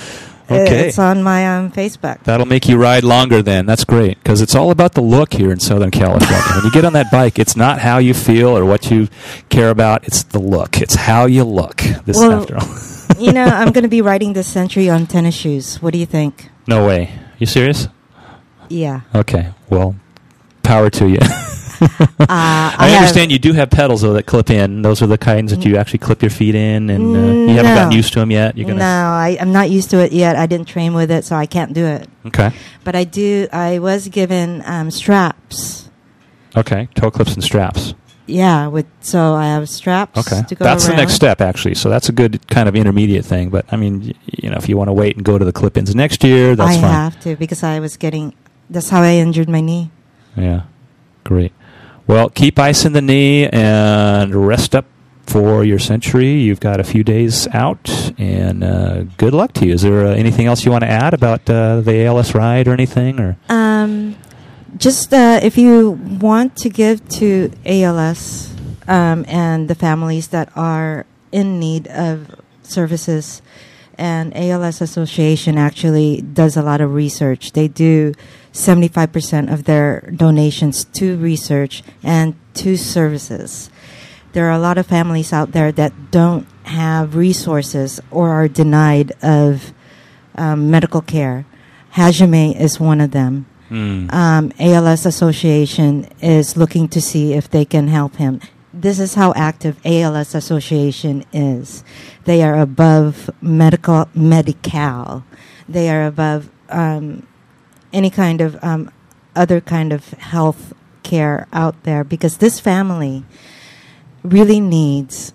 Okay. It's on my Facebook. That'll make you ride longer then. That's great, because it's all about the look here in Southern California. When you get on that bike, it's not how you feel or what you care about. It's the look. It's how you look. After all. I'm going to be riding this Century on tennis shoes. What do you think? No way. You serious? Yeah. Okay. Well, power to you. I understand you do have pedals, though, that clip in. Those are the kinds that you actually clip your feet in, and you haven't gotten used to them yet? No, I'm not used to it yet. I didn't train with it, so I can't do it. Okay. But I was given straps. Okay, toe clips and straps. Yeah, so I have straps to go That's around. the next step, actually. So that's a good kind of intermediate thing. But, I mean, if you want to wait and go to the clip-ins next year, that's fine. I have to, because that's how I injured my knee. Yeah, great. Well, keep ice in the knee and rest up for your Century. You've got a few days out, and good luck to you. Is there anything else you want to add about the ALS ride or anything? Or just if you want to give to ALS and the families that are in need of services, and ALS Association actually does a lot of research. They do 75% of their donations to research and to services. There are a lot of families out there that don't have resources or are denied of medical care. Hajime is one of them. ALS Association is looking to see if they can help him. This is how active ALS Association is. They are above medical. They are above any kind of other kind of health care out there, because this family really needs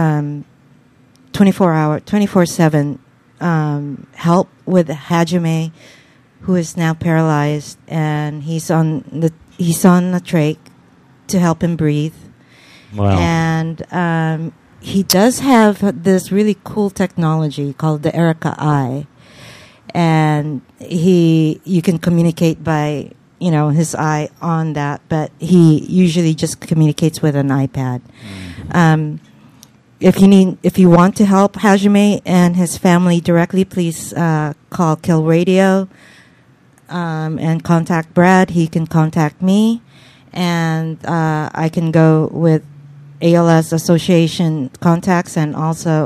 24/7 help with Hajime, who is now paralyzed, and he's on the trach to help him breathe. Wow. And he does have this really cool technology called the Erica Eye, and you can communicate by his eye on that, but he usually just communicates with an iPad. If you want to help Hajime and his family directly, please call Kill Radio and contact Brad. He can contact me, and I can go with ALS Association contacts, and also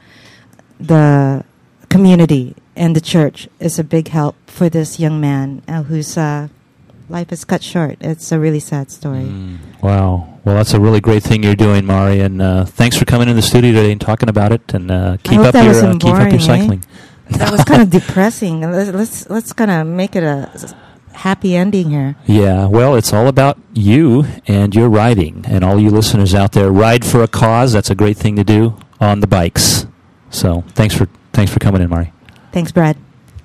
the community and the church is a big help for this young man whose life is cut short. It's a really sad story. Wow. Well, that's a really great thing you're doing, Mari, and thanks for coming in the studio today and talking about it. And keep up your cycling. That was kind of depressing. Let's kind of make it a happy ending here. Yeah. Well, it's all about you and your riding, and all you listeners out there, ride for a cause. That's a great thing to do on the bikes. So thanks for coming in, Mari. Thanks, Brad.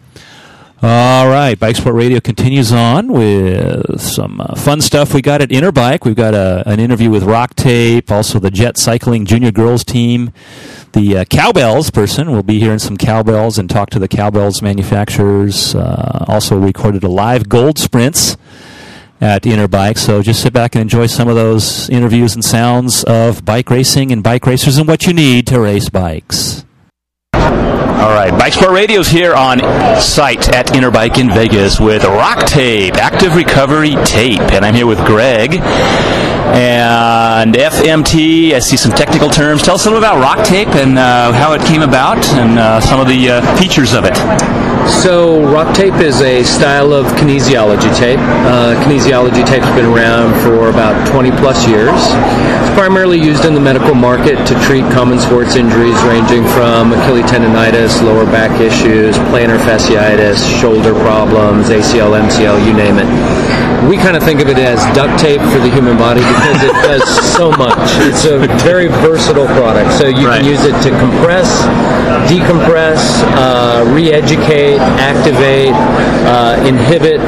All right, Bike Sport Radio continues on with some fun stuff we got at Interbike. We've got an interview with Rock Tape, also the Jet Cycling Junior Girls team. The Cowbells person will be hearing some cowbells and talk to the cowbells manufacturers. Also recorded a live Gold Sprints at Interbike, so just sit back and enjoy some of those interviews and sounds of bike racing and bike racers and what you need to race bikes. All right, Bike Sport Radio's here on site at Interbike in Vegas with Rock Tape, Active Recovery Tape. And I'm here with Greg and FMT. I see some technical terms. Tell us a little about Rock Tape and how it came about and some of the features of it. So Rock Tape is a style of kinesiology tape. Kinesiology tape's been around for about 20 plus years. It's primarily used in the medical market to treat common sports injuries ranging from Achilles tendonitis, lower back issues, plantar fasciitis, shoulder problems, ACL, MCL, you name it. We kind of think of it as duct tape for the human body because it does so much. It's a very versatile product. So you can use it to compress, decompress, re-educate, activate, inhibit.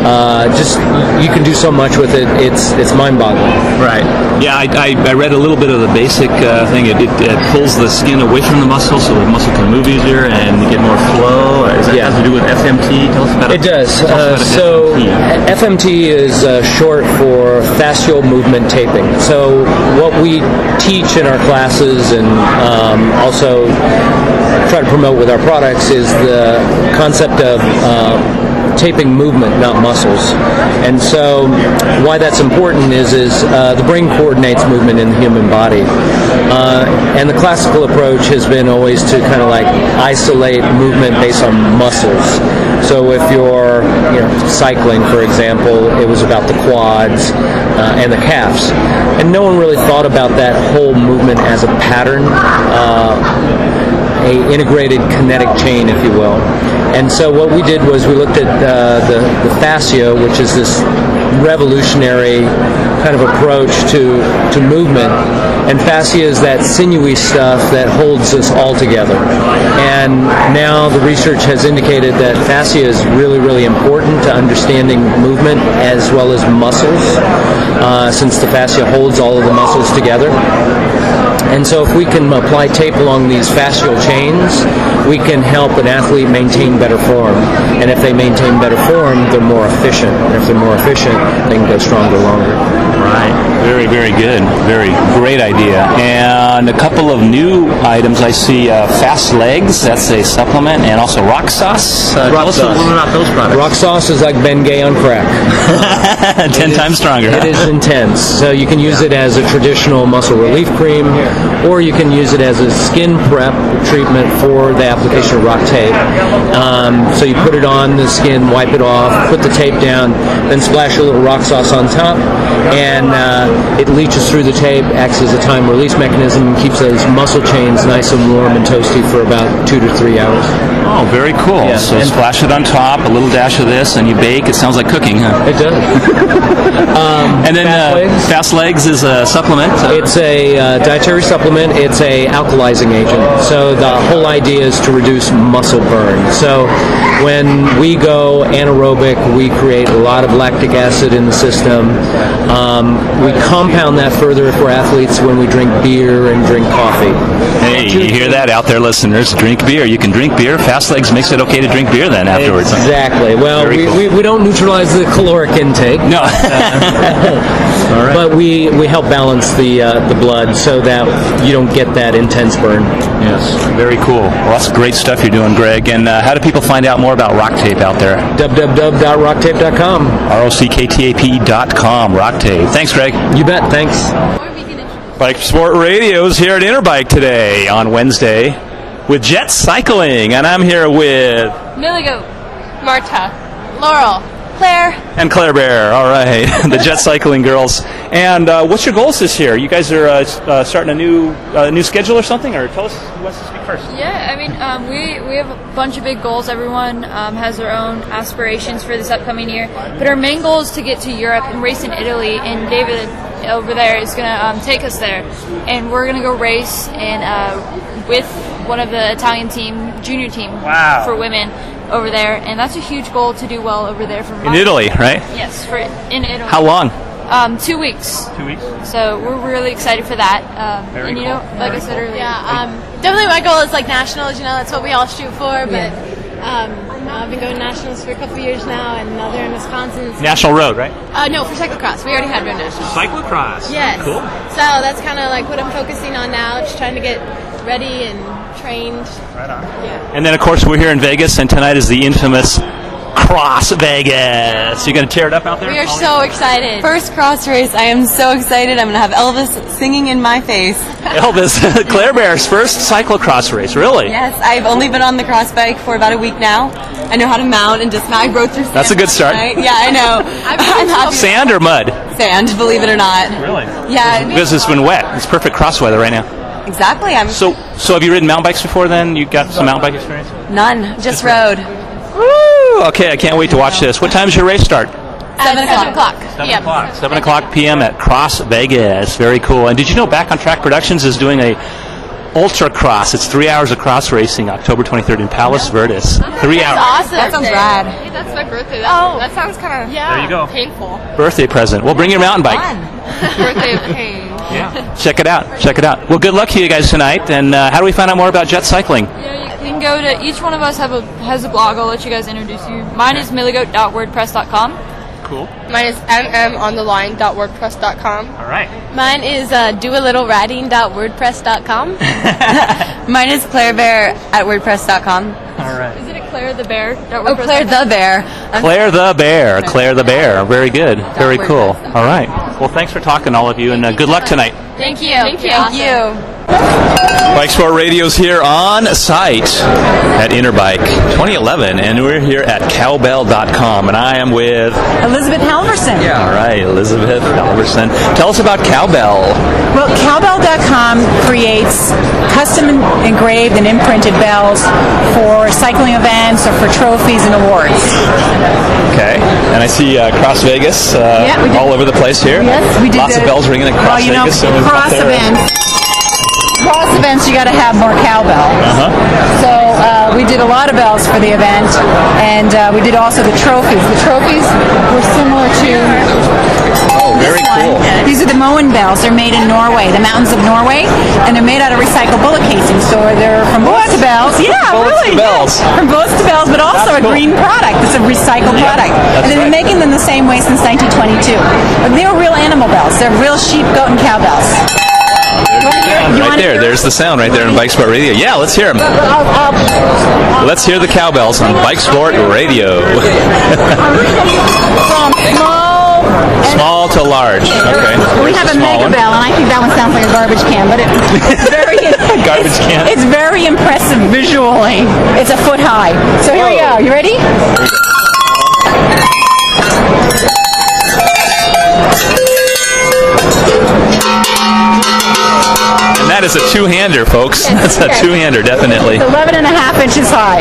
You can do so much with it. It's mind-boggling. Right. Yeah, I read a little bit of the basic thing. It pulls the skin away from the muscle so the muscle can move easier and you get more flow. Does that have to do with FMT? Tell us about it. It does. So FMT is short for fascial movement taping. So what we teach in our classes and also try to promote with our products is the concept of taping movement, not muscles. And so why that's important is the brain coordinates movement in the human body. And the classical approach has been always to kind of like isolate movement based on muscles. So if you're cycling, for example, it was about the quads and the calves. And no one really thought about that whole movement as a pattern, a integrated kinetic chain, if you will. And so what we did was we looked at the fascia, which is this revolutionary kind of approach to movement. And fascia is that sinewy stuff that holds us all together. And now the research has indicated that fascia is really, really important to understanding movement as well as muscles, since the fascia holds all of the muscles together. And so if we can apply tape along these fascial chains, we can help an athlete maintain better form. And if they maintain better form, they're more efficient. And if they're more efficient, they can go stronger longer. Right. Very, very good. Very great idea. And a couple of new items I see. Fast Legs, that's a supplement, and also Rock Sauce. Tell us a little about those products. Rock Sauce is like Ben Gay on crack. 10 times stronger. It is intense. So you can use it as a traditional muscle relief cream, or you can use it as a skin prep treatment for the application of rock tape. So you put it on the skin, wipe it off, put the tape down, then splash a little rock sauce on top, and it leaches through the tape, acts as a time release mechanism, and keeps those muscle chains nice and warm and toasty for about 2 to 3 hours. Oh, very cool. Yeah. So splash it on top, a little dash of this, and you bake. It sounds like cooking, huh? It does. And then Fast Legs is a supplement. It's a dietary supplement. It's a alkalizing agent. So the whole idea is to reduce muscle burn. So when we go anaerobic, we create a lot of lactic acid in the system. We compound that further if we're athletes when we drink beer and drink coffee. Hey, you hear that out there, listeners? Drink beer. You can drink beer. Fast Legs makes it okay to drink beer then afterwards. Exactly. Well, we don't neutralize the caloric intake. No. All right. But we help balance the blood so that you don't get that intense burn. Yes. Very cool. Well, that's great stuff you're doing, Greg. And how do people find out more about Rock Tape out there? www.rocktape.com. ROCKTAP.com. Rock Tape. Thanks, Greg. You bet. Thanks. Bike Sport Radio's here at Interbike today on Wednesday with Jet Cycling, and I'm here with Milligo, Marta, Laurel, Claire, and Claire Bear. All right, the Jet Cycling girls. And what's your goals this year? You guys are starting a new schedule or something? Or tell us who wants to speak first. Yeah, I mean, we have a bunch of big goals. Everyone has their own aspirations for this upcoming year, but our main goal is to get to Europe and race in Italy. And David over there is going to take us there, and we're going to go race with one of the Italian junior team for women over there, and that's a huge goal to do well over there. In Italy, right? Yes, in Italy. How long? 2 weeks. 2 weeks. So we're really excited for that. Very and cool. like I said earlier, definitely my goal is like nationals. That's what we all shoot for. But I've been going to nationals for a couple of years now, and now they're in Wisconsin. So National Road, right? No, for cyclocross. We already had road nationals. Cyclocross. Yes. Cool. So that's kind of like what I'm focusing on now, just trying to get ready and trained. Right on. Yeah. And then, of course, we're here in Vegas, and tonight is the infamous Cross Vegas. You going to tear it up out there? We are so excited. First cross race. I am so excited. I'm going to have Elvis singing in my face. Elvis, Claire Bear's first cyclocross race, really? Yes, I've only been on the cross bike for about a week now. I know how to mount and dismount. I rode through sand. That's a good start. Tonight. Yeah, I know. I'm happy. Sand or mud? Sand, believe it or not. Really? Yeah. Because it's been wet. It's perfect cross weather right now. Exactly. So have you ridden mountain bikes before then? You got some mountain bike experience? None. Just rode. Woo! Okay, I can't wait to watch this. What time does your race start? 7 o'clock. 7 o'clock. 7 o'clock p.m. at Cross Vegas. Very cool. And did you know Back on Track Productions is doing a Ultra Cross? It's 3 hours of cross racing, October 23rd in Palos Verdes. 3 hours. Awesome. That sounds rad. Hey, that's my birthday. That sounds kind of There you go. painful. Birthday present. Well, bring your mountain bike. Birthday of pain. Yeah. Check it out. Check it out. Well, good luck to you guys tonight. And how do we find out more about Jet Cycling? Yeah, you can go to each one of us has a blog. I'll let you guys introduce you. Mine is milligoat.wordpress.com. Cool. Mine is mmontheline.wordpress.com. All right. Mine is doalittleriding.wordpress.com. Mine is Claire Bear at WordPress.com. All right. Is it a Claire the Bear? Oh, Claire the Bear. Claire the Bear. Claire the Bear. Very good. Very cool. All right. Well, thanks for talking, all of you, and good luck tonight. Thank you. Thank you. Bike Sport Radio's here on site at Interbike 2011, and we're here at cowbell.com, and I am with Elizabeth Halverson. Yeah. All right, Elizabeth Halverson. Tell us about Cowbell. Well, cowbell.com creates custom engraved and imprinted bells for cycling events or for trophies and awards. Okay, and I see Cross Vegas all over the place here. Yes, we did. Lots of bells ringing at Cross Vegas. Cross events, you got to have more cowbell. So we did a lot of bells for the event, and we did also the trophies. The trophies were similar to very cool. These are the Moen bells. They're made in Norway, the mountains of Norway, and they're made out of recycled bullet casing. So they're from bullets to bells. Yeah, bullets to bells. From bullets to bells, but also a green product. It's a recycled product. And they've been making them the same way since 1922. But they were real animal bells. They're real sheep, goat, and cow bells. Right there. There's the sound right there on Bike Sport Radio. Yeah, let's hear them. Let's hear the cowbells on Bike Sport Radio. From small to large. Okay. We have a mega bell, and I think that one sounds like a garbage can, but it's very garbage can. It's very impressive visually. It's a foot high. So here we go. You ready? That is a two-hander, folks. That's a two-hander, definitely. It's 11 and a half inches high.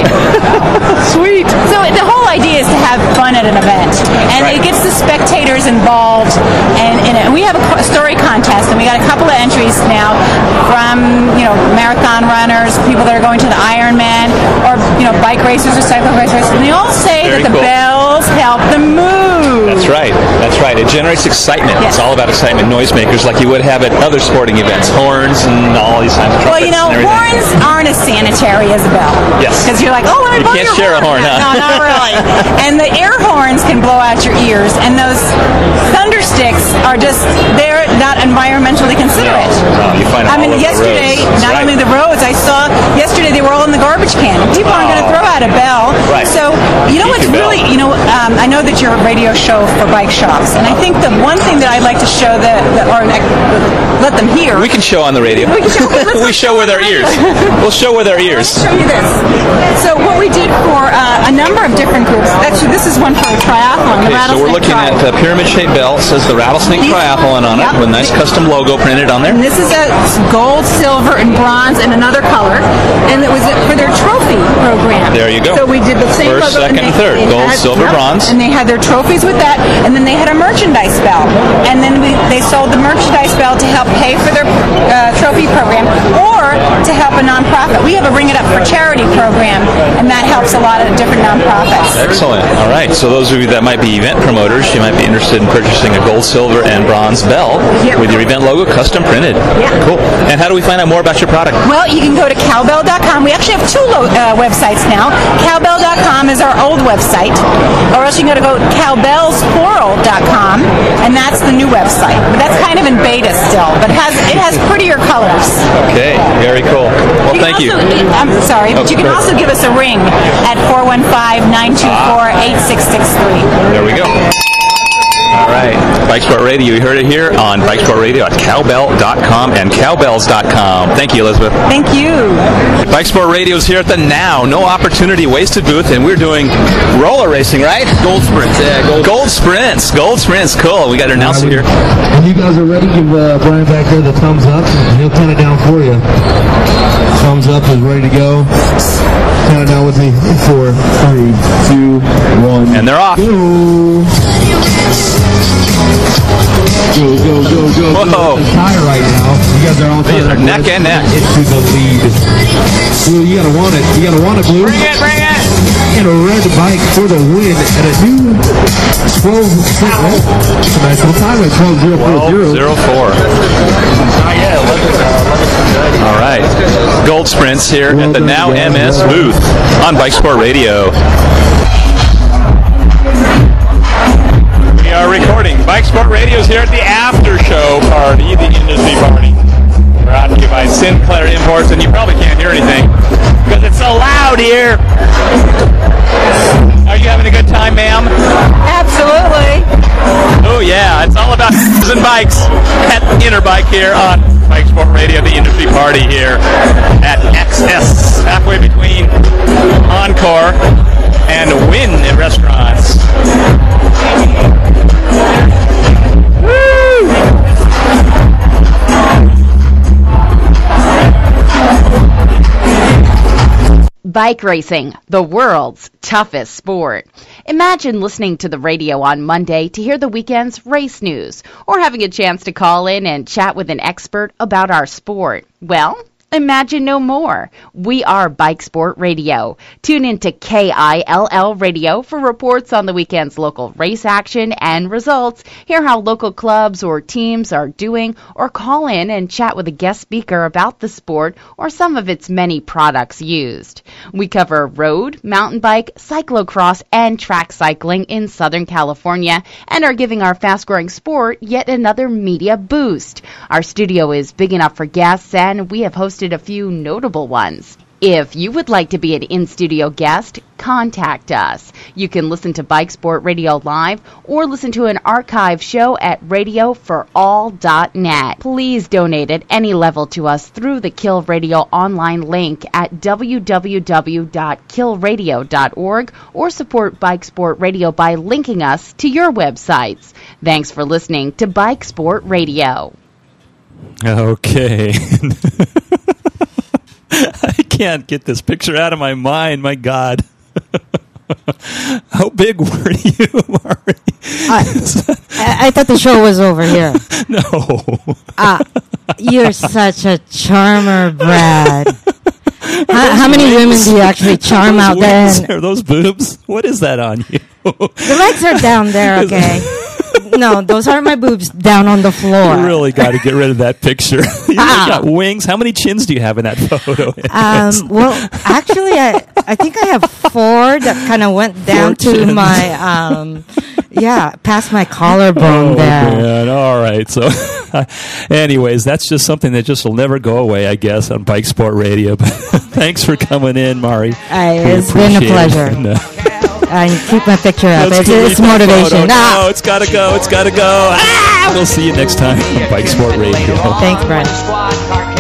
Sweet. So the whole idea is to have fun at an event, and it gets the spectators involved. And we have a story contest, and we got a couple of entries now from marathon runners, people that are going to the Ironman, or bike racers or cycle racers, and they all say that the bells help them move. That's right. That's right. It generates excitement. Yes. It's all about excitement. Noisemakers like you would have at other sporting events, horns and all these kinds of trumpets. Well, horns aren't as sanitary as a bell. Yes. Because you're like, let me blow your horn. You can't share a horn, huh? No, not really. And the air horns can blow out your ears, and those thunder sticks are they're not environmentally considerate. No, you find them all over yesterday, the roads. not only the roads, I saw yesterday they were all in the garbage can. People aren't going to throw out a bell. Right. So, what's really, I know that you're a radio show for bike shops, and I think the one thing that I'd like to show or let them hear. We can show on the radio. We show with our ears. We'll show with our ears. Let me show you this. So what we did for a number of different groups. Actually, this is one for a triathlon. Okay, so we're looking at the pyramid-shaped bell. It says the Rattlesnake Triathlon on it with a nice custom logo printed on there. And this is a gold, silver, and bronze, and another color. And it was for their trophy program. There you go. So we did the same First, logo. second, and third. Gold, silver, bronze. And they had their trophies with that. And then they had a merchandise bell. And then they sold the merchandise bell to help pay for their trophy program or to help a nonprofit. We have a Ring It Up for Charity program, and that helps a lot of different nonprofits. Excellent. All right. So those of you that might be event promoters, you might be interested in purchasing a gold, silver, and bronze bell with your event logo custom printed. Yeah. Cool. And how do we find out more about your product? Well, you can go to cowbell.com. We actually have two websites now. Cowbell.com is our old website, or else you can go to cowbellsplural.com, and that's the new website. But that's kind of in beta still, but it has prettier colors. Okay, very cool. Well, thank you. I'm sorry, but you can also give us a ring at 415-924-8663. There we go. All right. Bike Sport Radio. You heard it here on Bike Sport Radio at cowbell.com and cowbells.com. Thank you, Elizabeth. Thank you. Bike Sport Radio is here at the Now No Opportunity Wasted booth, and we're doing roller racing, right? Gold sprints. Yeah, gold sprints. Gold sprints. Cool. We got our announcer here. When you guys are ready, give Brian back there the thumbs up, and he'll count it down for you. Thumbs up is ready to go. Count it down with me. 4, 3, 2, 1. And they're off. Go. Go. Whoa. It's tie right now. You guys are all These are neck and neck. Into the lead. Blue, you gotta want it. You gotta want it, Blue. Bring it. And a red bike for the win at a new 12. It's a nice little time at 12.040. 12.04. All right. Gold sprints here at the Now MS booth on Bike Sport Radio. We are recording. Bike Sport Radio is here at the after show party, the industry party. Brought to you by Sinclair Imports, and you probably can't hear anything because it's so loud here. Are you having a good time, ma'am? Absolutely. Oh, yeah. It's all about and bikes at Interbike here on Bike Sport Radio, the industry party here at XS, halfway between Encore and Wynn Restaurants. Woo! Bike racing, the world's toughest sport. Imagine listening to the radio on Monday to hear the weekend's race news, or having a chance to call in and chat with an expert about our sport. Well, imagine no more. We are Bike Sport Radio. Tune in to KILL Radio for reports on the weekend's local race action and results. Hear how local clubs or teams are doing, or call in and chat with a guest speaker about the sport or some of its many products used. We cover road, mountain bike, cyclocross, and track cycling in Southern California and are giving our fast-growing sport yet another media boost. Our studio is big enough for guests, and we have hosted a few notable ones. If you would like to be an in-studio guest, contact us. You can listen to Bike Sport Radio live or listen to an archive show at radioforall.net. Please donate at any level to us through the Kill Radio online link at www.killradio.org or support Bike Sport Radio by linking us to your websites. Thanks for listening to Bike Sport Radio. Okay. I can't get this picture out of my mind. My God. How big were you, Mari? I thought the show was over here. No. You're such a charmer, Brad. How many women do you actually charm out there? Are those boobs? What is that on you? The legs are down there, okay? No, those aren't my boobs down on the floor. You really got to get rid of that picture. You got wings. How many chins do you have in that photo? Well, actually, I think I have 4 that kind of went down to my, past my collarbone there. Man. All right. So, anyways, that's just something that just will never go away, I guess, on Bike Sport Radio. But thanks for coming in, Mari. It's been a pleasure. I keep my picture up. It's motivation. No, it's got to go. It's got to go. We'll see you next time on Bike Sport Radio. Thanks, Brad.